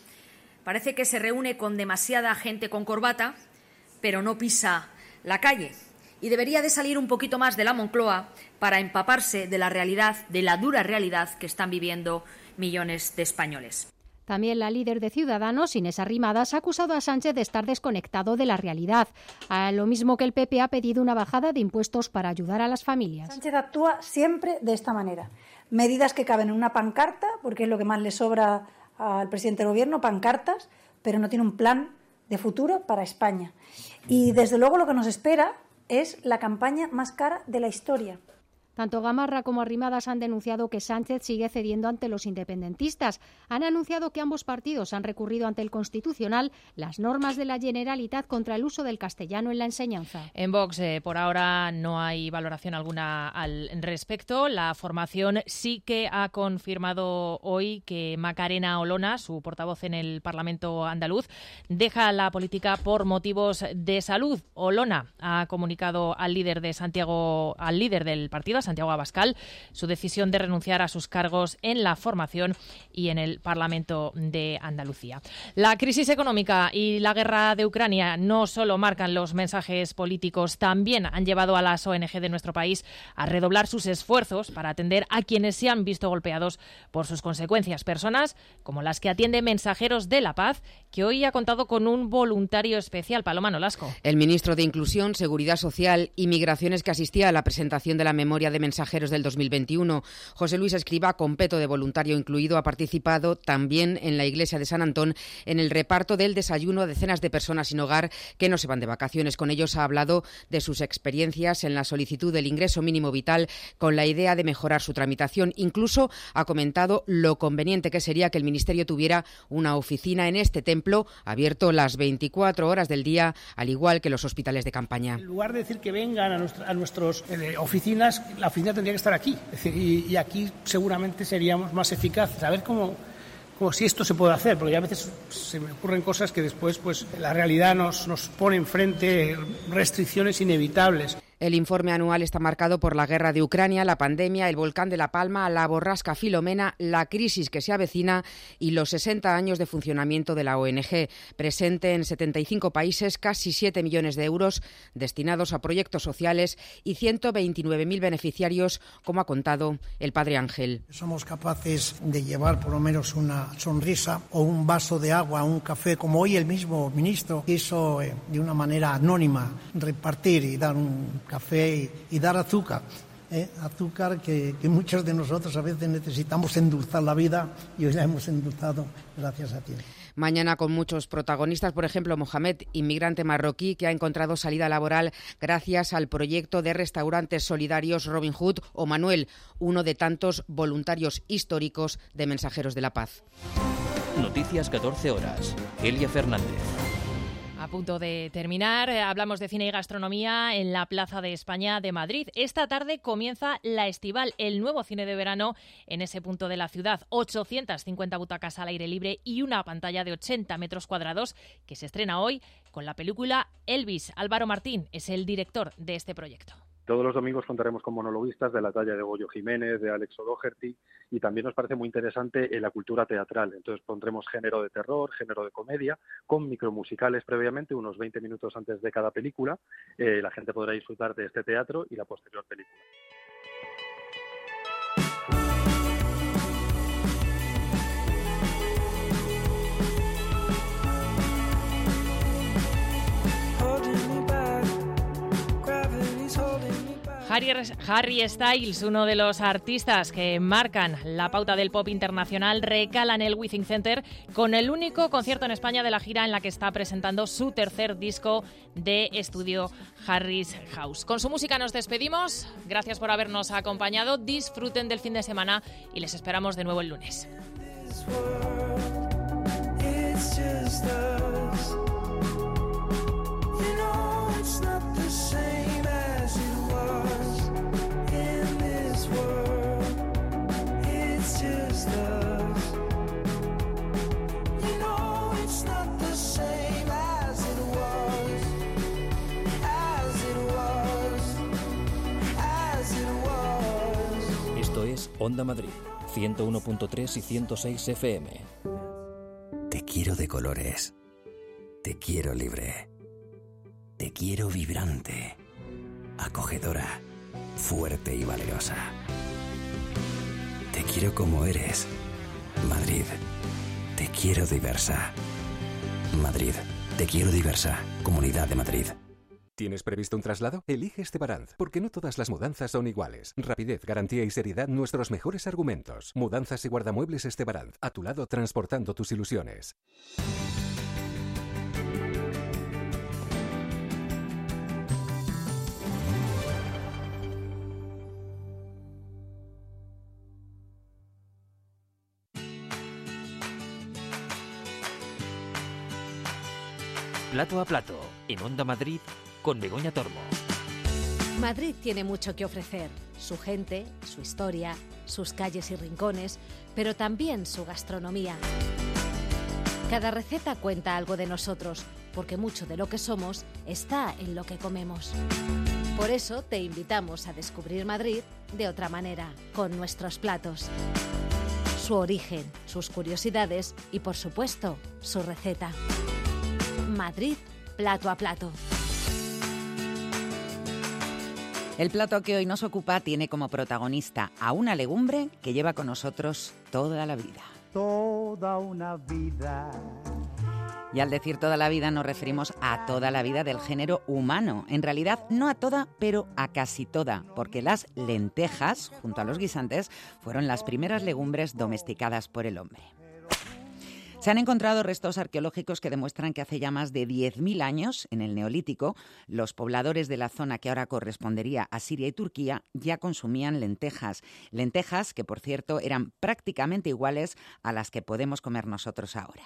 Parece que se reúne con demasiada gente con corbata, pero no pisa la calle. Y debería de salir un poquito más de la Moncloa para empaparse de la realidad, de la dura realidad que están viviendo millones de españoles. También la líder de Ciudadanos, Inés Arrimadas, ha acusado a Sánchez de estar desconectado de la realidad. Lo mismo que el PP ha pedido una bajada de impuestos para ayudar a las familias. Sánchez actúa siempre de esta manera. Medidas que caben en una pancarta, porque es lo que más le sobra al presidente del Gobierno, pancartas, pero no tiene un plan de futuro para España. Y desde luego lo que nos espera es la campaña más cara de la historia. Tanto Gamarra como Arrimadas han denunciado que Sánchez sigue cediendo ante los independentistas. Han anunciado que ambos partidos han recurrido ante el Constitucional las normas de la Generalitat contra el uso del castellano en la enseñanza. En Vox, por ahora, no hay valoración alguna al respecto. La formación sí que ha confirmado hoy que Macarena Olona, su portavoz en el Parlamento andaluz, deja la política por motivos de salud. Olona ha comunicado al líder del partido, Santiago Abascal, su decisión de renunciar a sus cargos en la formación y en el Parlamento de Andalucía. La crisis económica y la guerra de Ucrania no solo marcan los mensajes políticos, también han llevado a las ONG de nuestro país a redoblar sus esfuerzos para atender a quienes se han visto golpeados por sus consecuencias. Personas como las que atiende Mensajeros de la Paz, que hoy ha contado con un voluntario especial. Paloma Nolasco. El ministro de Inclusión, Seguridad Social y Migraciones, que asistía a la presentación de la memoria de Mensajeros del 2021. José Luis Escriba, con peto de voluntario incluido, ha participado también en la iglesia de San Antón en el reparto del desayuno a decenas de personas sin hogar que no se van de vacaciones. Con ellos ha hablado de sus experiencias en la solicitud del ingreso mínimo vital con la idea de mejorar su tramitación. Incluso ha comentado lo conveniente que sería que el Ministerio tuviera una oficina en este templo abierto las 24 horas del día, al igual que los hospitales de campaña. En lugar de decir que vengan a nuestras oficinas, la oficina tendría que estar aquí. Es decir, y aquí seguramente seríamos más eficaces. A ver cómo si esto se puede hacer, porque a veces se me ocurren cosas que después pues la realidad nos pone enfrente restricciones inevitables. El informe anual está marcado por la guerra de Ucrania, la pandemia, el volcán de La Palma, la borrasca Filomena, la crisis que se avecina y los 60 años de funcionamiento de la ONG. Presente en 75 países, casi 7 millones de euros destinados a proyectos sociales y 129.000 beneficiarios, como ha contado el padre Ángel. Somos capaces de llevar por lo menos una sonrisa o un vaso de agua, un café, como hoy el mismo ministro quiso de una manera anónima repartir y dar un café y dar azúcar. Azúcar que muchos de nosotros a veces necesitamos endulzar la vida y hoy la hemos endulzado gracias a ti. Mañana con muchos protagonistas, por ejemplo, Mohamed, inmigrante marroquí que ha encontrado salida laboral gracias al proyecto de restaurantes solidarios Robin Hood, o Manuel, uno de tantos voluntarios históricos de Mensajeros de la Paz. Noticias 14 horas. Elia Fernández. A punto de terminar, hablamos de cine y gastronomía en la Plaza de España de Madrid. Esta tarde comienza La Estival, el nuevo cine de verano en ese punto de la ciudad. 850 butacas al aire libre y una pantalla de 80 metros cuadrados que se estrena hoy con la película Elvis. Álvaro Martín es el director de este proyecto. Todos los domingos contaremos con monologuistas de la talla de Goyo Jiménez, de Alex O'Doherty, y también nos parece muy interesante la cultura teatral. Entonces pondremos género de terror, género de comedia, con micromusicales previamente, unos 20 minutos antes de cada película. La gente podrá disfrutar de este teatro y la posterior película. Harry Styles, uno de los artistas que marcan la pauta del pop internacional, recala en el Withing Center con el único concierto en España de la gira en la que está presentando su tercer disco de estudio, Harry's House. Con su música nos despedimos. Gracias por habernos acompañado. Disfruten del fin de semana y les esperamos de nuevo el lunes. Esto es Onda Madrid, 101.3 y 106 FM. Te quiero de colores. Te quiero libre. Te quiero vibrante, acogedora, fuerte y valerosa. Te quiero como eres. Madrid, te quiero diversa. Madrid, te quiero diversa. Comunidad de Madrid. ¿Tienes previsto un traslado? Elige Estebaranz, porque no todas las mudanzas son iguales. Rapidez, garantía y seriedad, nuestros mejores argumentos. Mudanzas y guardamuebles Estebaranz, a tu lado transportando tus ilusiones. Plato a plato, en Onda Madrid, con Begoña Tormo. Madrid tiene mucho que ofrecer. Su gente, su historia, sus calles y rincones, pero también su gastronomía. Cada receta cuenta algo de nosotros, porque mucho de lo que somos está en lo que comemos. Por eso te invitamos a descubrir Madrid de otra manera, con nuestros platos. Su origen, sus curiosidades y, por supuesto, su receta. Madrid, plato a plato. El plato que hoy nos ocupa tiene como protagonista a una legumbre que lleva con nosotros toda la vida. Toda una vida. Y al decir toda la vida nos referimos a toda la vida del género humano. En realidad no a toda, pero a casi toda, porque las lentejas, junto a los guisantes, fueron las primeras legumbres domesticadas por el hombre. Se han encontrado restos arqueológicos que demuestran que hace ya más de 10.000 años, en el Neolítico, los pobladores de la zona que ahora correspondería a Siria y Turquía ya consumían lentejas. Lentejas que, por cierto, eran prácticamente iguales a las que podemos comer nosotros ahora.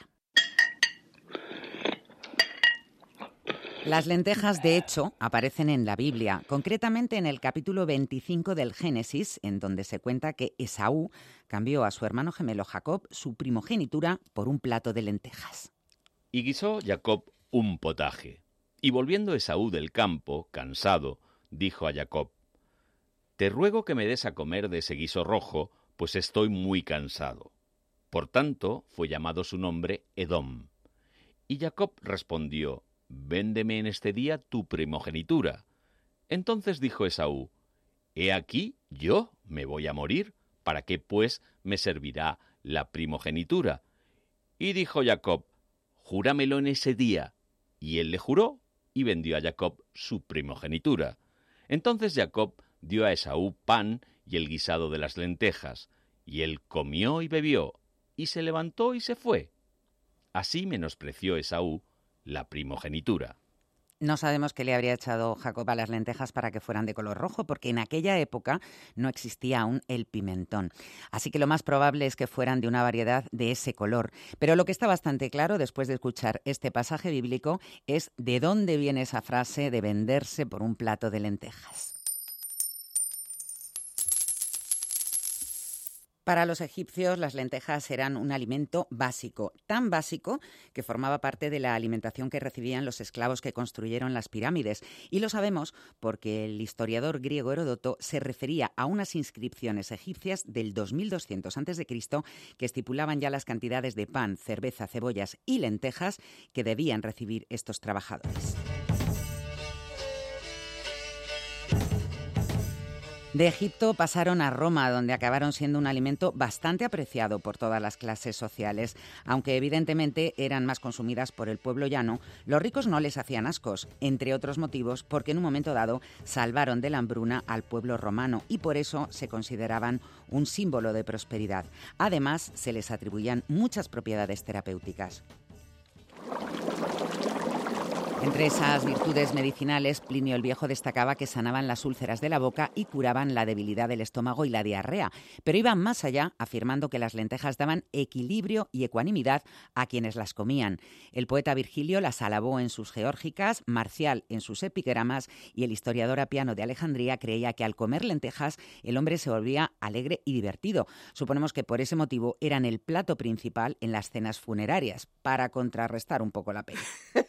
Las lentejas, de hecho, aparecen en la Biblia, concretamente en el capítulo 25 del Génesis, en donde se cuenta que Esaú cambió a su hermano gemelo Jacob su primogenitura por un plato de lentejas. Y guisó Jacob un potaje. Y volviendo Esaú del campo, cansado, dijo a Jacob: «Te ruego que me des a comer de ese guiso rojo, pues estoy muy cansado». Por tanto, fue llamado su nombre Edom. Y Jacob respondió: «Véndeme en este día tu primogenitura». Entonces dijo Esaú: «He aquí, yo me voy a morir, ¿para qué pues me servirá la primogenitura?». Y dijo Jacob: «Júramelo en ese día». Y él le juró, y vendió a Jacob su primogenitura. Entonces Jacob dio a Esaú pan y el guisado de las lentejas, y él comió y bebió, y se levantó y se fue. Así menospreció Esaú la primogenitura. No sabemos qué le habría echado Jacob a las lentejas para que fueran de color rojo, porque en aquella época no existía aún el pimentón. Así que lo más probable es que fueran de una variedad de ese color. Pero lo que está bastante claro, después de escuchar este pasaje bíblico, es de dónde viene esa frase de venderse por un plato de lentejas. Para los egipcios, las lentejas eran un alimento básico, tan básico que formaba parte de la alimentación que recibían los esclavos que construyeron las pirámides. Y lo sabemos porque el historiador griego Heródoto se refería a unas inscripciones egipcias del 2200 a.C. que estipulaban ya las cantidades de pan, cerveza, cebollas y lentejas que debían recibir estos trabajadores. De Egipto pasaron a Roma, donde acabaron siendo un alimento bastante apreciado por todas las clases sociales. Aunque evidentemente eran más consumidas por el pueblo llano, los ricos no les hacían ascos, entre otros motivos porque en un momento dado salvaron de la hambruna al pueblo romano y por eso se consideraban un símbolo de prosperidad. Además, se les atribuían muchas propiedades terapéuticas. Entre esas virtudes medicinales, Plinio el Viejo destacaba que sanaban las úlceras de la boca y curaban la debilidad del estómago y la diarrea, pero iban más allá, afirmando que las lentejas daban equilibrio y ecuanimidad a quienes las comían. El poeta Virgilio las alabó en sus Geórgicas, Marcial en sus epigramas y el historiador Apiano de Alejandría creía que al comer lentejas el hombre se volvía alegre y divertido. Suponemos que por ese motivo eran el plato principal en las cenas funerarias, para contrarrestar un poco la pena.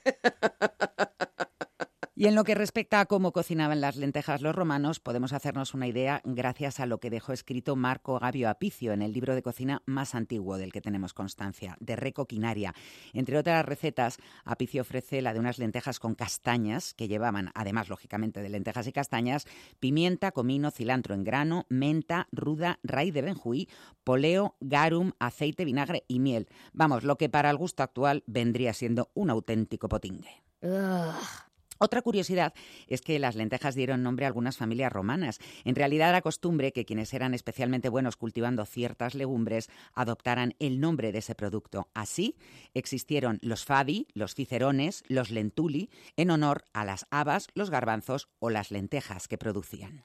Y en lo que respecta a cómo cocinaban las lentejas los romanos, podemos hacernos una idea gracias a lo que dejó escrito Marco Gabio Apicio en el libro de cocina más antiguo del que tenemos constancia, de Re Coquinaria. Entre otras recetas, Apicio ofrece la de unas lentejas con castañas, que llevaban, además lógicamente de lentejas y castañas, pimienta, comino, cilantro en grano, menta, ruda, raíz de benjuí, poleo, garum, aceite, vinagre y miel. Vamos, lo que para el gusto actual vendría siendo un auténtico potingue. Otra curiosidad es que las lentejas dieron nombre a algunas familias romanas. En realidad era costumbre que quienes eran especialmente buenos cultivando ciertas legumbres adoptaran el nombre de ese producto. Así existieron los Fabi, los Cicerones, los Lentuli, en honor a las habas, los garbanzos o las lentejas que producían.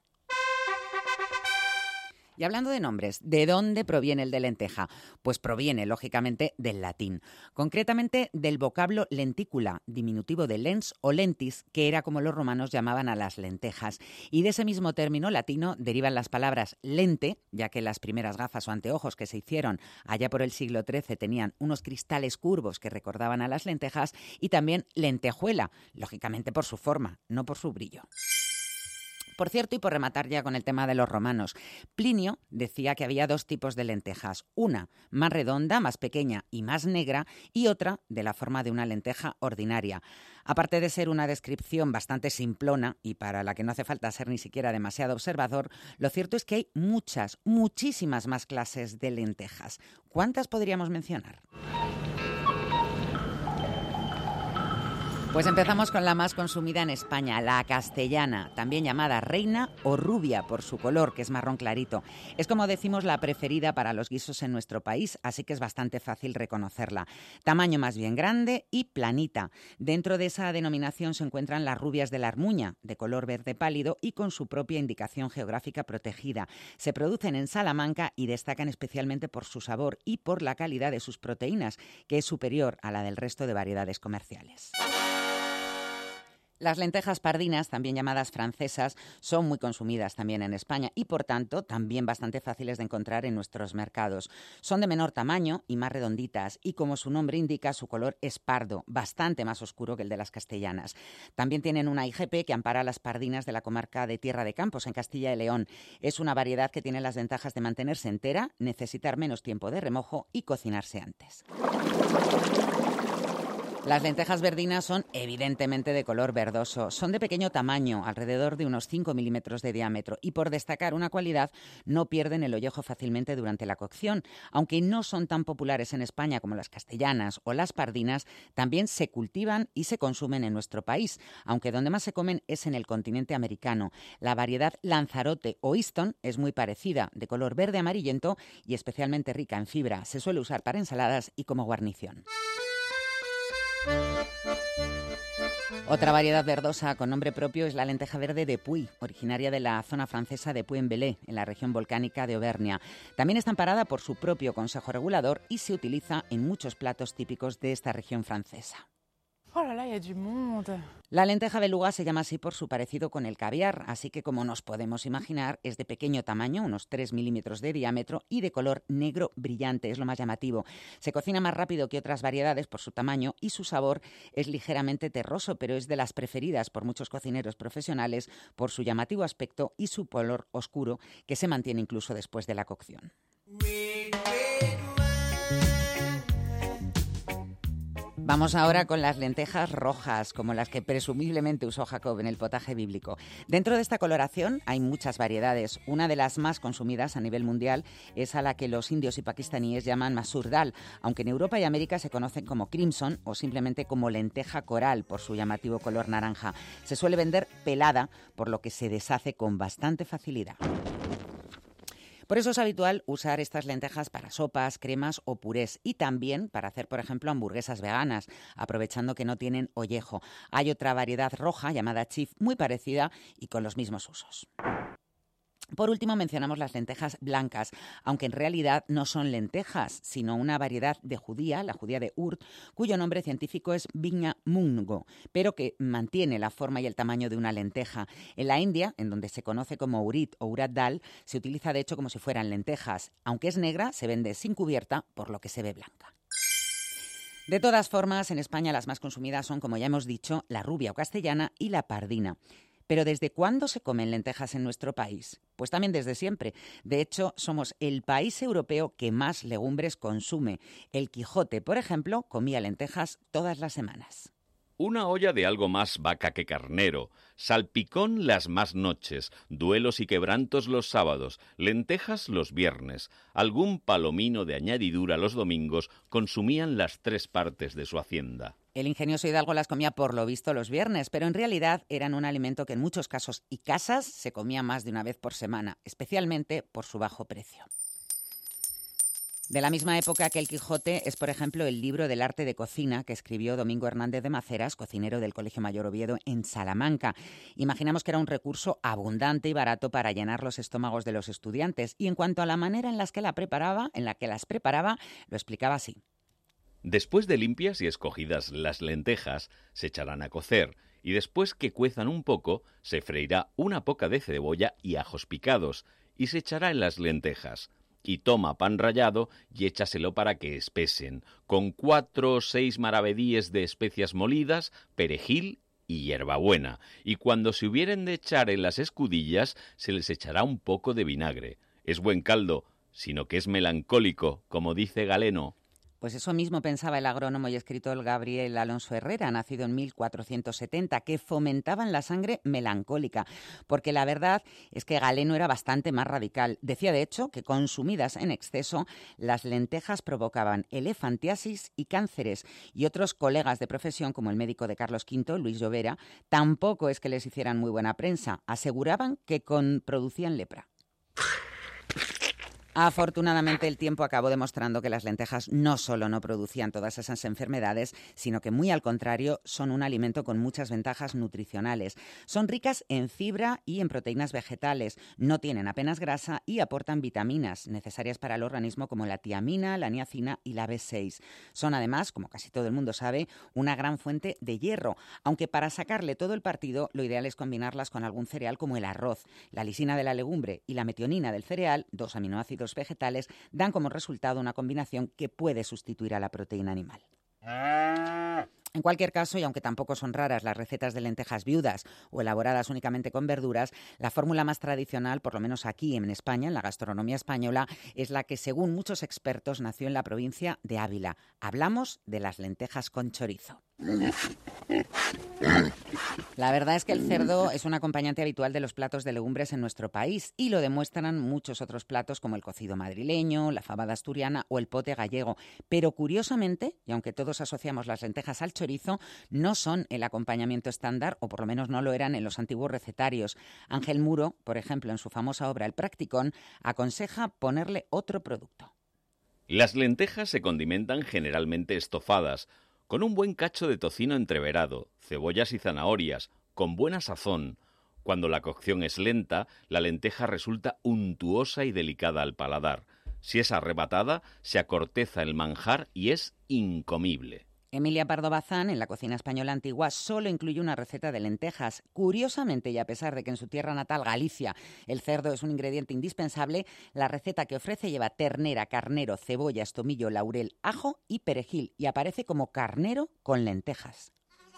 Y hablando de nombres, ¿de dónde proviene el de lenteja? Pues proviene, lógicamente, del latín. Concretamente, del vocablo lentícula, diminutivo de lens o lentis, que era como los romanos llamaban a las lentejas. Y de ese mismo término latino derivan las palabras lente, ya que las primeras gafas o anteojos que se hicieron allá por el siglo XIII tenían unos cristales curvos que recordaban a las lentejas, y también lentejuela, lógicamente por su forma, no por su brillo. Por cierto, y por rematar ya con el tema de los romanos, Plinio decía que había dos tipos de lentejas, una más redonda, más pequeña y más negra, y otra de la forma de una lenteja ordinaria. Aparte de ser una descripción bastante simplona y para la que no hace falta ser ni siquiera demasiado observador, lo cierto es que hay muchísimas más clases de lentejas. ¿Cuántas podríamos mencionar? Pues empezamos con la más consumida en España, la castellana, también llamada reina o rubia por su color, que es marrón clarito. Es, como decimos, la preferida para los guisos en nuestro país, así que es bastante fácil reconocerla. Tamaño más bien grande y planita. Dentro de esa denominación se encuentran las rubias de la Armuña, de color verde pálido y con su propia indicación geográfica protegida. Se producen en Salamanca y destacan especialmente por su sabor y por la calidad de sus proteínas, que es superior a la del resto de variedades comerciales. Las lentejas pardinas, también llamadas francesas, son muy consumidas también en España y, por tanto, también bastante fáciles de encontrar en nuestros mercados. Son de menor tamaño y más redonditas y, como su nombre indica, su color es pardo, bastante más oscuro que el de las castellanas. También tienen una IGP que ampara a las pardinas de la comarca de Tierra de Campos, en Castilla y León. Es una variedad que tiene las ventajas de mantenerse entera, necesitar menos tiempo de remojo y cocinarse antes. Las lentejas verdinas son evidentemente de color verdoso. Son de pequeño tamaño, alrededor de unos 5 milímetros de diámetro, y por destacar una cualidad, no pierden el ollejo fácilmente durante la cocción. Aunque no son tan populares en España como las castellanas o las pardinas, también se cultivan y se consumen en nuestro país, aunque donde más se comen es en el continente americano. La variedad Lanzarote o Easton es muy parecida, de color verde amarillento y especialmente rica en fibra. Se suele usar para ensaladas y como guarnición. Otra variedad verdosa con nombre propio es la lenteja verde de Puy, originaria de la zona francesa de Puy-en-Velay, en la región volcánica de Auvernia. También está amparada por su propio consejo regulador y se utiliza en muchos platos típicos de esta región francesa. Oh là là, il y a du monde. La lenteja beluga se llama así por su parecido con el caviar, así que, como nos podemos imaginar, es de pequeño tamaño, unos 3 milímetros de diámetro y de color negro brillante, es lo más llamativo. Se cocina más rápido que otras variedades por su tamaño y su sabor es ligeramente terroso, pero es de las preferidas por muchos cocineros profesionales por su llamativo aspecto y su color oscuro, que se mantiene incluso después de la cocción. Vamos ahora con las lentejas rojas, como las que presumiblemente usó Jacob en el potaje bíblico. Dentro de esta coloración hay muchas variedades. Una de las más consumidas a nivel mundial es a la que los indios y pakistaníes llaman masoor dal, aunque en Europa y América se conocen como crimson o simplemente como lenteja coral por su llamativo color naranja. Se suele vender pelada, por lo que se deshace con bastante facilidad. Por eso es habitual usar estas lentejas para sopas, cremas o purés y también para hacer, por ejemplo, hamburguesas veganas, aprovechando que no tienen ollejo. Hay otra variedad roja llamada chief muy parecida y con los mismos usos. Por último, mencionamos las lentejas blancas, aunque en realidad no son lentejas, sino una variedad de judía, la judía de Urt, cuyo nombre científico es Vigna mungo, pero que mantiene la forma y el tamaño de una lenteja. En la India, en donde se conoce como urit o urat dal, se utiliza de hecho como si fueran lentejas. Aunque es negra, se vende sin cubierta, por lo que se ve blanca. De todas formas, en España las más consumidas son, como ya hemos dicho, la rubia o castellana y la pardina. ¿Pero desde cuándo se comen lentejas en nuestro país? Pues también desde siempre. De hecho, somos el país europeo que más legumbres consume. El Quijote, por ejemplo, comía lentejas todas las semanas. Una olla de algo más vaca que carnero, salpicón las más noches, duelos y quebrantos los sábados, lentejas los viernes, algún palomino de añadidura los domingos consumían las 3 partes de su hacienda. El ingenioso Hidalgo las comía por lo visto los viernes, pero en realidad eran un alimento que en muchos casos y casas se comía más de una vez por semana, especialmente por su bajo precio. De la misma época que el Quijote es, por ejemplo, el libro del arte de cocina que escribió Domingo Hernández de Maceras, cocinero del Colegio Mayor Oviedo en Salamanca. Imaginamos que era un recurso abundante y barato para llenar los estómagos de los estudiantes. Y en cuanto a la manera en la que las preparaba, lo explicaba así. Después de limpias y escogidas las lentejas, se echarán a cocer y después que cuezan un poco, se freirá una poca de cebolla y ajos picados y se echará en las lentejas. Y toma pan rallado y échaselo para que espesen, con 4 o 6 maravedíes de especias molidas, perejil y hierbabuena. Y cuando se hubieren de echar en las escudillas, se les echará un poco de vinagre. Es buen caldo, sino que es melancólico, como dice Galeno. Pues eso mismo pensaba el agrónomo y escritor Gabriel Alonso Herrera, nacido en 1470, que fomentaban la sangre melancólica, porque la verdad es que Galeno era bastante más radical. Decía, de hecho, que consumidas en exceso, las lentejas provocaban elefantiasis y cánceres, y otros colegas de profesión, como el médico de Carlos V, Luis Llovera, tampoco es que les hicieran muy buena prensa. Aseguraban que producían lepra. Afortunadamente, el tiempo acabó demostrando que las lentejas no solo no producían todas esas enfermedades, sino que muy al contrario son un alimento con muchas ventajas nutricionales. Son ricas en fibra y en proteínas vegetales, no tienen apenas grasa y aportan vitaminas necesarias para el organismo como la tiamina, la niacina y la B6. Son además, como casi todo el mundo sabe, una gran fuente de hierro, aunque para sacarle todo el partido lo ideal es combinarlas con algún cereal como el arroz. La lisina de la legumbre y la metionina del cereal, dos aminoácidos vegetales, dan como resultado una combinación que puede sustituir a la proteína animal. En cualquier caso, y aunque tampoco son raras las recetas de lentejas viudas o elaboradas únicamente con verduras, la fórmula más tradicional, por lo menos aquí en España, en la gastronomía española, es la que, según muchos expertos, nació en la provincia de Ávila. Hablamos de las lentejas con chorizo. La verdad es que el cerdo es un acompañante habitual de los platos de legumbres en nuestro país y lo demuestran muchos otros platos como el cocido madrileño, la fabada asturiana o el pote gallego. Pero curiosamente, y aunque todos asociamos las lentejas al chorizo, no son el acompañamiento estándar, o por lo menos no lo eran en los antiguos recetarios. Ángel Muro, por ejemplo, en su famosa obra El Practicón, aconseja ponerle otro producto. Las lentejas se condimentan generalmente estofadas, con un buen cacho de tocino entreverado, cebollas y zanahorias, con buena sazón. Cuando la cocción es lenta, la lenteja resulta untuosa y delicada al paladar. Si es arrebatada, se acorteza el manjar y es incomible. Emilia Pardo Bazán, en la cocina española antigua, solo incluye una receta de lentejas. Curiosamente, y a pesar de que en su tierra natal, Galicia, el cerdo es un ingrediente indispensable, la receta que ofrece lleva ternera, carnero, cebollas, tomillo, laurel, ajo y perejil, y aparece como carnero con lentejas.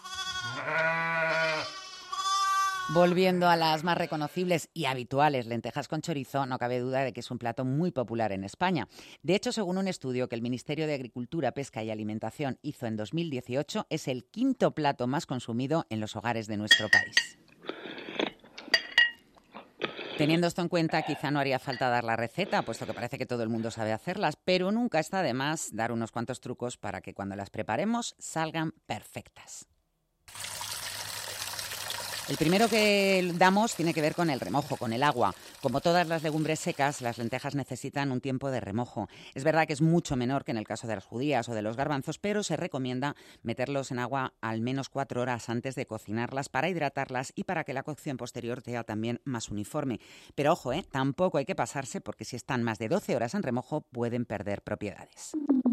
Volviendo a las más reconocibles y habituales lentejas con chorizo, no cabe duda de que es un plato muy popular en España. De hecho, según un estudio que el Ministerio de Agricultura, Pesca y Alimentación hizo en 2018, es el quinto plato más consumido en los hogares de nuestro país. Teniendo esto en cuenta, quizá no haría falta dar la receta, puesto que parece que todo el mundo sabe hacerlas, pero nunca está de más dar unos cuantos trucos para que cuando las preparemos salgan perfectas. El primero que damos tiene que ver con el remojo, con el agua. Como todas las legumbres secas, las lentejas necesitan un tiempo de remojo. Es verdad que es mucho menor que en el caso de las judías o de los garbanzos, pero se recomienda meterlos en agua al menos 4 horas antes de cocinarlas para hidratarlas y para que la cocción posterior sea también más uniforme. Pero ojo, tampoco hay que pasarse porque si están más de 12 horas en remojo pueden perder propiedades.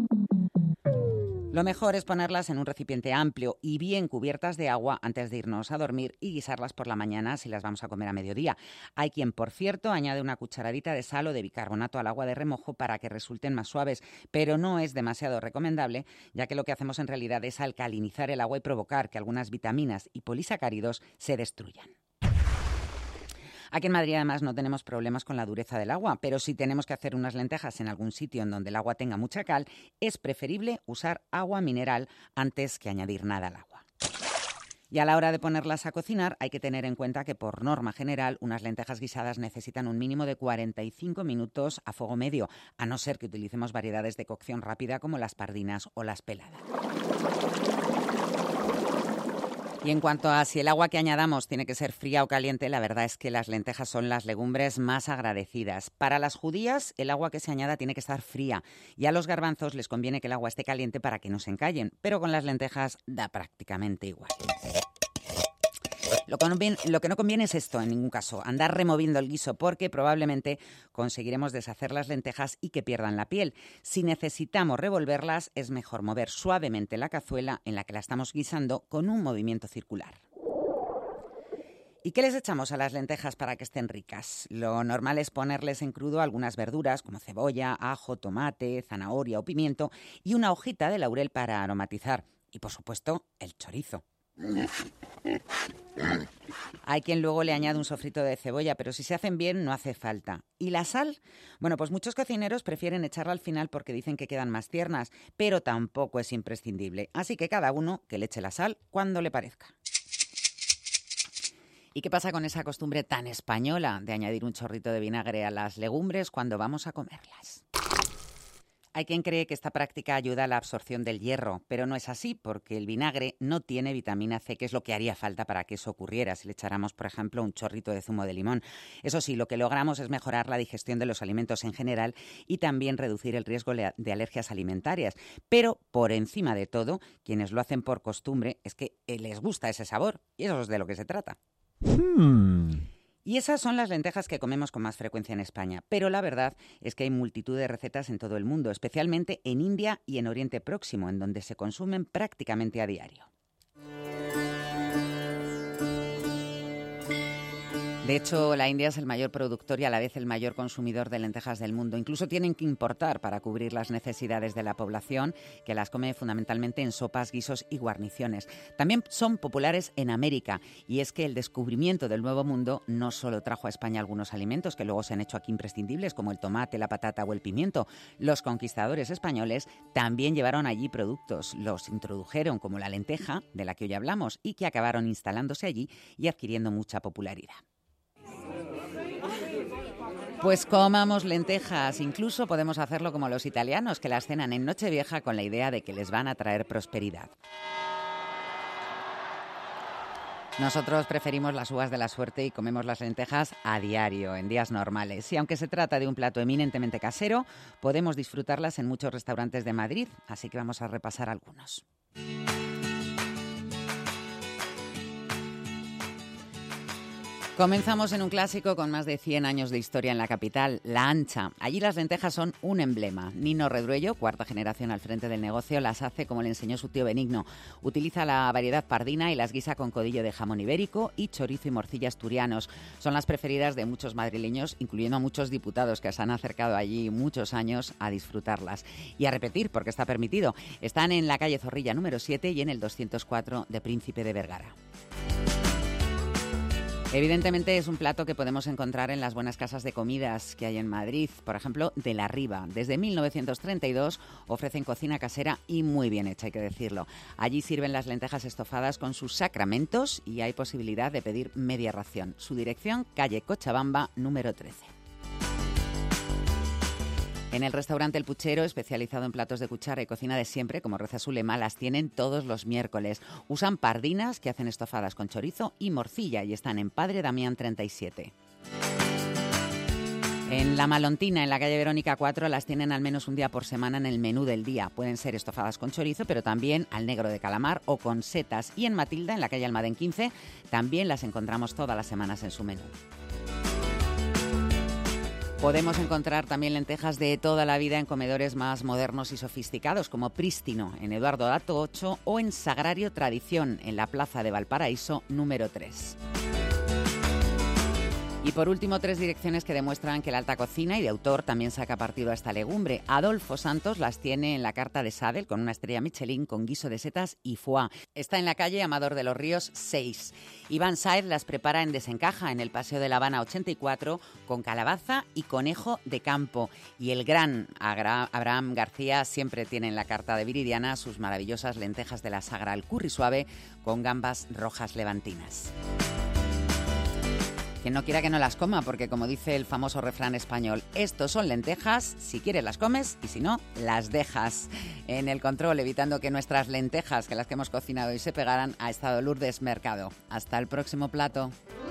Lo mejor es ponerlas en un recipiente amplio y bien cubiertas de agua antes de irnos a dormir y guisarlas por la mañana si las vamos a comer a mediodía. Hay quien, por cierto, añade una cucharadita de sal o de bicarbonato al agua de remojo para que resulten más suaves, pero no es demasiado recomendable, ya que lo que hacemos en realidad es alcalinizar el agua y provocar que algunas vitaminas y polisacáridos se destruyan. Aquí en Madrid, además, no tenemos problemas con la dureza del agua, pero si tenemos que hacer unas lentejas en algún sitio en donde el agua tenga mucha cal, es preferible usar agua mineral antes que añadir nada al agua. Y a la hora de ponerlas a cocinar, hay que tener en cuenta que, por norma general, unas lentejas guisadas necesitan un mínimo de 45 minutos a fuego medio, a no ser que utilicemos variedades de cocción rápida como las pardinas o las peladas. Y en cuanto a si el agua que añadamos tiene que ser fría o caliente, la verdad es que las lentejas son las legumbres más agradecidas. Para las judías, el agua que se añada tiene que estar fría y a los garbanzos les conviene que el agua esté caliente para que no se encallen, pero con las lentejas da prácticamente igual. Lo que no conviene es esto, en ningún caso, andar removiendo el guiso, porque probablemente conseguiremos deshacer las lentejas y que pierdan la piel. Si necesitamos revolverlas, es mejor mover suavemente la cazuela en la que la estamos guisando con un movimiento circular. ¿Y qué les echamos a las lentejas para que estén ricas? Lo normal es ponerles en crudo algunas verduras como cebolla, ajo, tomate, zanahoria o pimiento y una hojita de laurel para aromatizar. Y, por supuesto, el chorizo. Hay quien luego le añade un sofrito de cebolla, pero si se hacen bien no hace falta. ¿Y la sal? Bueno, pues muchos cocineros prefieren echarla al final porque dicen que quedan más tiernas, pero tampoco es imprescindible. Así que cada uno que le eche la sal cuando le parezca. ¿Y qué pasa con esa costumbre tan española de añadir un chorrito de vinagre a las legumbres cuando vamos a comerlas? Hay quien cree que esta práctica ayuda a la absorción del hierro, pero no es así, porque el vinagre no tiene vitamina C, que es lo que haría falta para que eso ocurriera si le echáramos, por ejemplo, un chorrito de zumo de limón. Eso sí, lo que logramos es mejorar la digestión de los alimentos en general y también reducir el riesgo de alergias alimentarias. Pero, por encima de todo, quienes lo hacen por costumbre es que les gusta ese sabor, y eso es de lo que se trata. Y esas son las lentejas que comemos con más frecuencia en España. Pero la verdad es que hay multitud de recetas en todo el mundo, especialmente en India y en Oriente Próximo, en donde se consumen prácticamente a diario. De hecho, la India es el mayor productor y a la vez el mayor consumidor de lentejas del mundo. Incluso tienen que importar para cubrir las necesidades de la población, que las come fundamentalmente en sopas, guisos y guarniciones. También son populares en América, y es que el descubrimiento del Nuevo Mundo no solo trajo a España algunos alimentos que luego se han hecho aquí imprescindibles, como el tomate, la patata o el pimiento. Los conquistadores españoles también llevaron allí productos, los introdujeron como la lenteja, de la que hoy hablamos, y que acabaron instalándose allí y adquiriendo mucha popularidad. Pues comamos lentejas, incluso podemos hacerlo como los italianos, que las cenan en Nochevieja con la idea de que les van a traer prosperidad. Nosotros preferimos las uvas de la suerte y comemos las lentejas a diario, en días normales. Y aunque se trata de un plato eminentemente casero, podemos disfrutarlas en muchos restaurantes de Madrid, así que vamos a repasar algunos. Comenzamos en un clásico con más de 100 años de historia en la capital, La Ancha. Allí las lentejas son un emblema. Nino Redruello, cuarta generación al frente del negocio, las hace como le enseñó su tío Benigno. Utiliza la variedad pardina y las guisa con codillo de jamón ibérico y chorizo y morcilla asturianos. Son las preferidas de muchos madrileños, incluyendo a muchos diputados que se han acercado allí muchos años a disfrutarlas. Y a repetir, porque está permitido. Están en la calle Zorrilla número 7 y en el 204 de Príncipe de Vergara. Evidentemente es un plato que podemos encontrar en las buenas casas de comidas que hay en Madrid, por ejemplo, de La Riva. Desde 1932 ofrecen cocina casera y muy bien hecha, hay que decirlo. Allí sirven las lentejas estofadas con sus sacramentos y hay posibilidad de pedir media ración. Su dirección, calle Cochabamba, número 13. En el restaurante El Puchero, especializado en platos de cuchara y cocina de siempre, como reza su lema, las tienen todos los miércoles. Usan pardinas que hacen estofadas con chorizo y morcilla y están en Padre Damián 37. En La Malontina, en la calle Verónica 4, las tienen al menos un día por semana en el menú del día. Pueden ser estofadas con chorizo, pero también al negro de calamar o con setas. Y en Matilda, en la calle Almadén 15, también las encontramos todas las semanas en su menú. Podemos encontrar también lentejas de toda la vida en comedores más modernos y sofisticados, como Prístino, en Eduardo Dato 8, o en Sagrario Tradición, en la Plaza de Valparaíso, número 3. Y por último, 3 direcciones que demuestran que la alta cocina y de autor también saca partido a esta legumbre. Adolfo Santos las tiene en la carta de Sadel con una estrella Michelin con guiso de setas y foie. Está en la calle Amador de los Ríos 6. Iván Sáez las prepara en Desencaja, en el Paseo de La Habana 84, con calabaza y conejo de campo. Y el gran Abraham García siempre tiene en la carta de Viridiana sus maravillosas lentejas de la Sagra al curry suave con gambas rojas levantinas. Quien no quiera que no las coma, porque como dice el famoso refrán español, estos son lentejas, si quieres las comes y si no, las dejas. En el control, evitando que nuestras lentejas, que las que hemos cocinado hoy se pegaran, ha estado Lourdes Mercado. Hasta el próximo plato.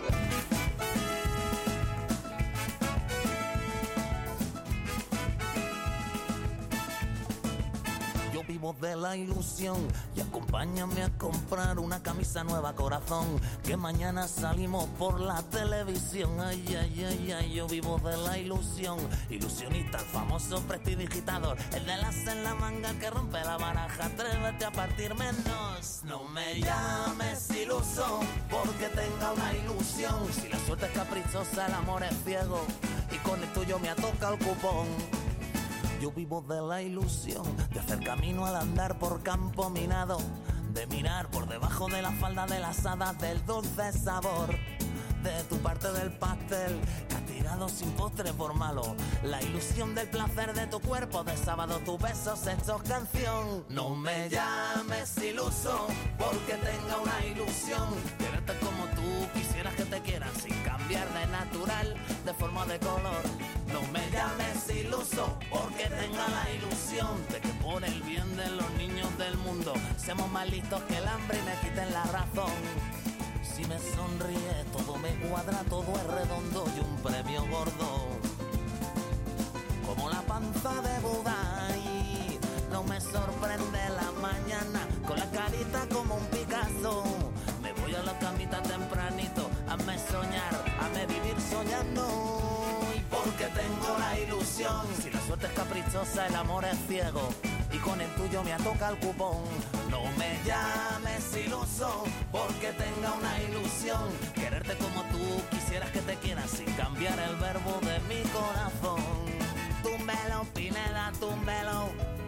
Vivo de la ilusión y acompáñame a comprar una camisa nueva, corazón, que mañana salimos por la televisión. Ay, ay, ay, ay, yo vivo de la ilusión. Ilusionista, el famoso prestidigitador, el de las en la manga, el que rompe la baraja. Atrévete a partir menos. No me llames iluso porque tenga una ilusión. Si la suerte es caprichosa, el amor es ciego y con el tuyo me toca el cupón. Yo vivo de la ilusión de hacer camino al andar por campo minado, de mirar por debajo de la falda de las hadas del dulce sabor de tu parte del pastel, que has tirado sin postre por malo. La ilusión del placer de tu cuerpo, de sábado tus besos hechos canción. No me llames iluso porque tenga una ilusión, quererte como tú tú quisieras que te quieran, sin cambiar de natural, de forma, de color. No me llames iluso, porque tenga la ilusión de que por el bien de los niños del mundo seamos más listos que el hambre y me quiten la razón. Si me sonríe, todo me cuadra, todo es redondo y un premio gordo, como la panza de Buda. Y no me sorprende la mañana, con la carita como un Picasso. Me voy a la camita tempranito, hazme soñar, hazme vivir soñando. Y porque tengo la ilusión, si la suerte es caprichosa, el amor es ciego, y con el tuyo me toca el cupón. No me llames iluso, porque tenga una ilusión, quererte como tú quisieras que te quieran, sin cambiar el verbo de mi corazón. Túmbelo, Pineda, túmbelo.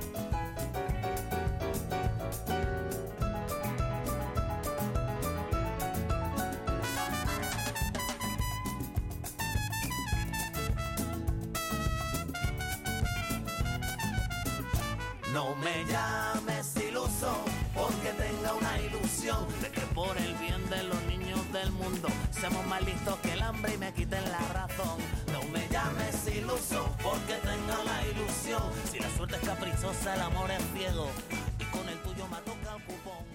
No me llames iluso, porque tenga una ilusión de que por el bien de los niños del mundo seamos más listos que el hambre y me quiten la razón. No me llames iluso, porque tenga la ilusión, si la suerte es caprichosa, el amor es ciego, y con el tuyo me toca el cupón.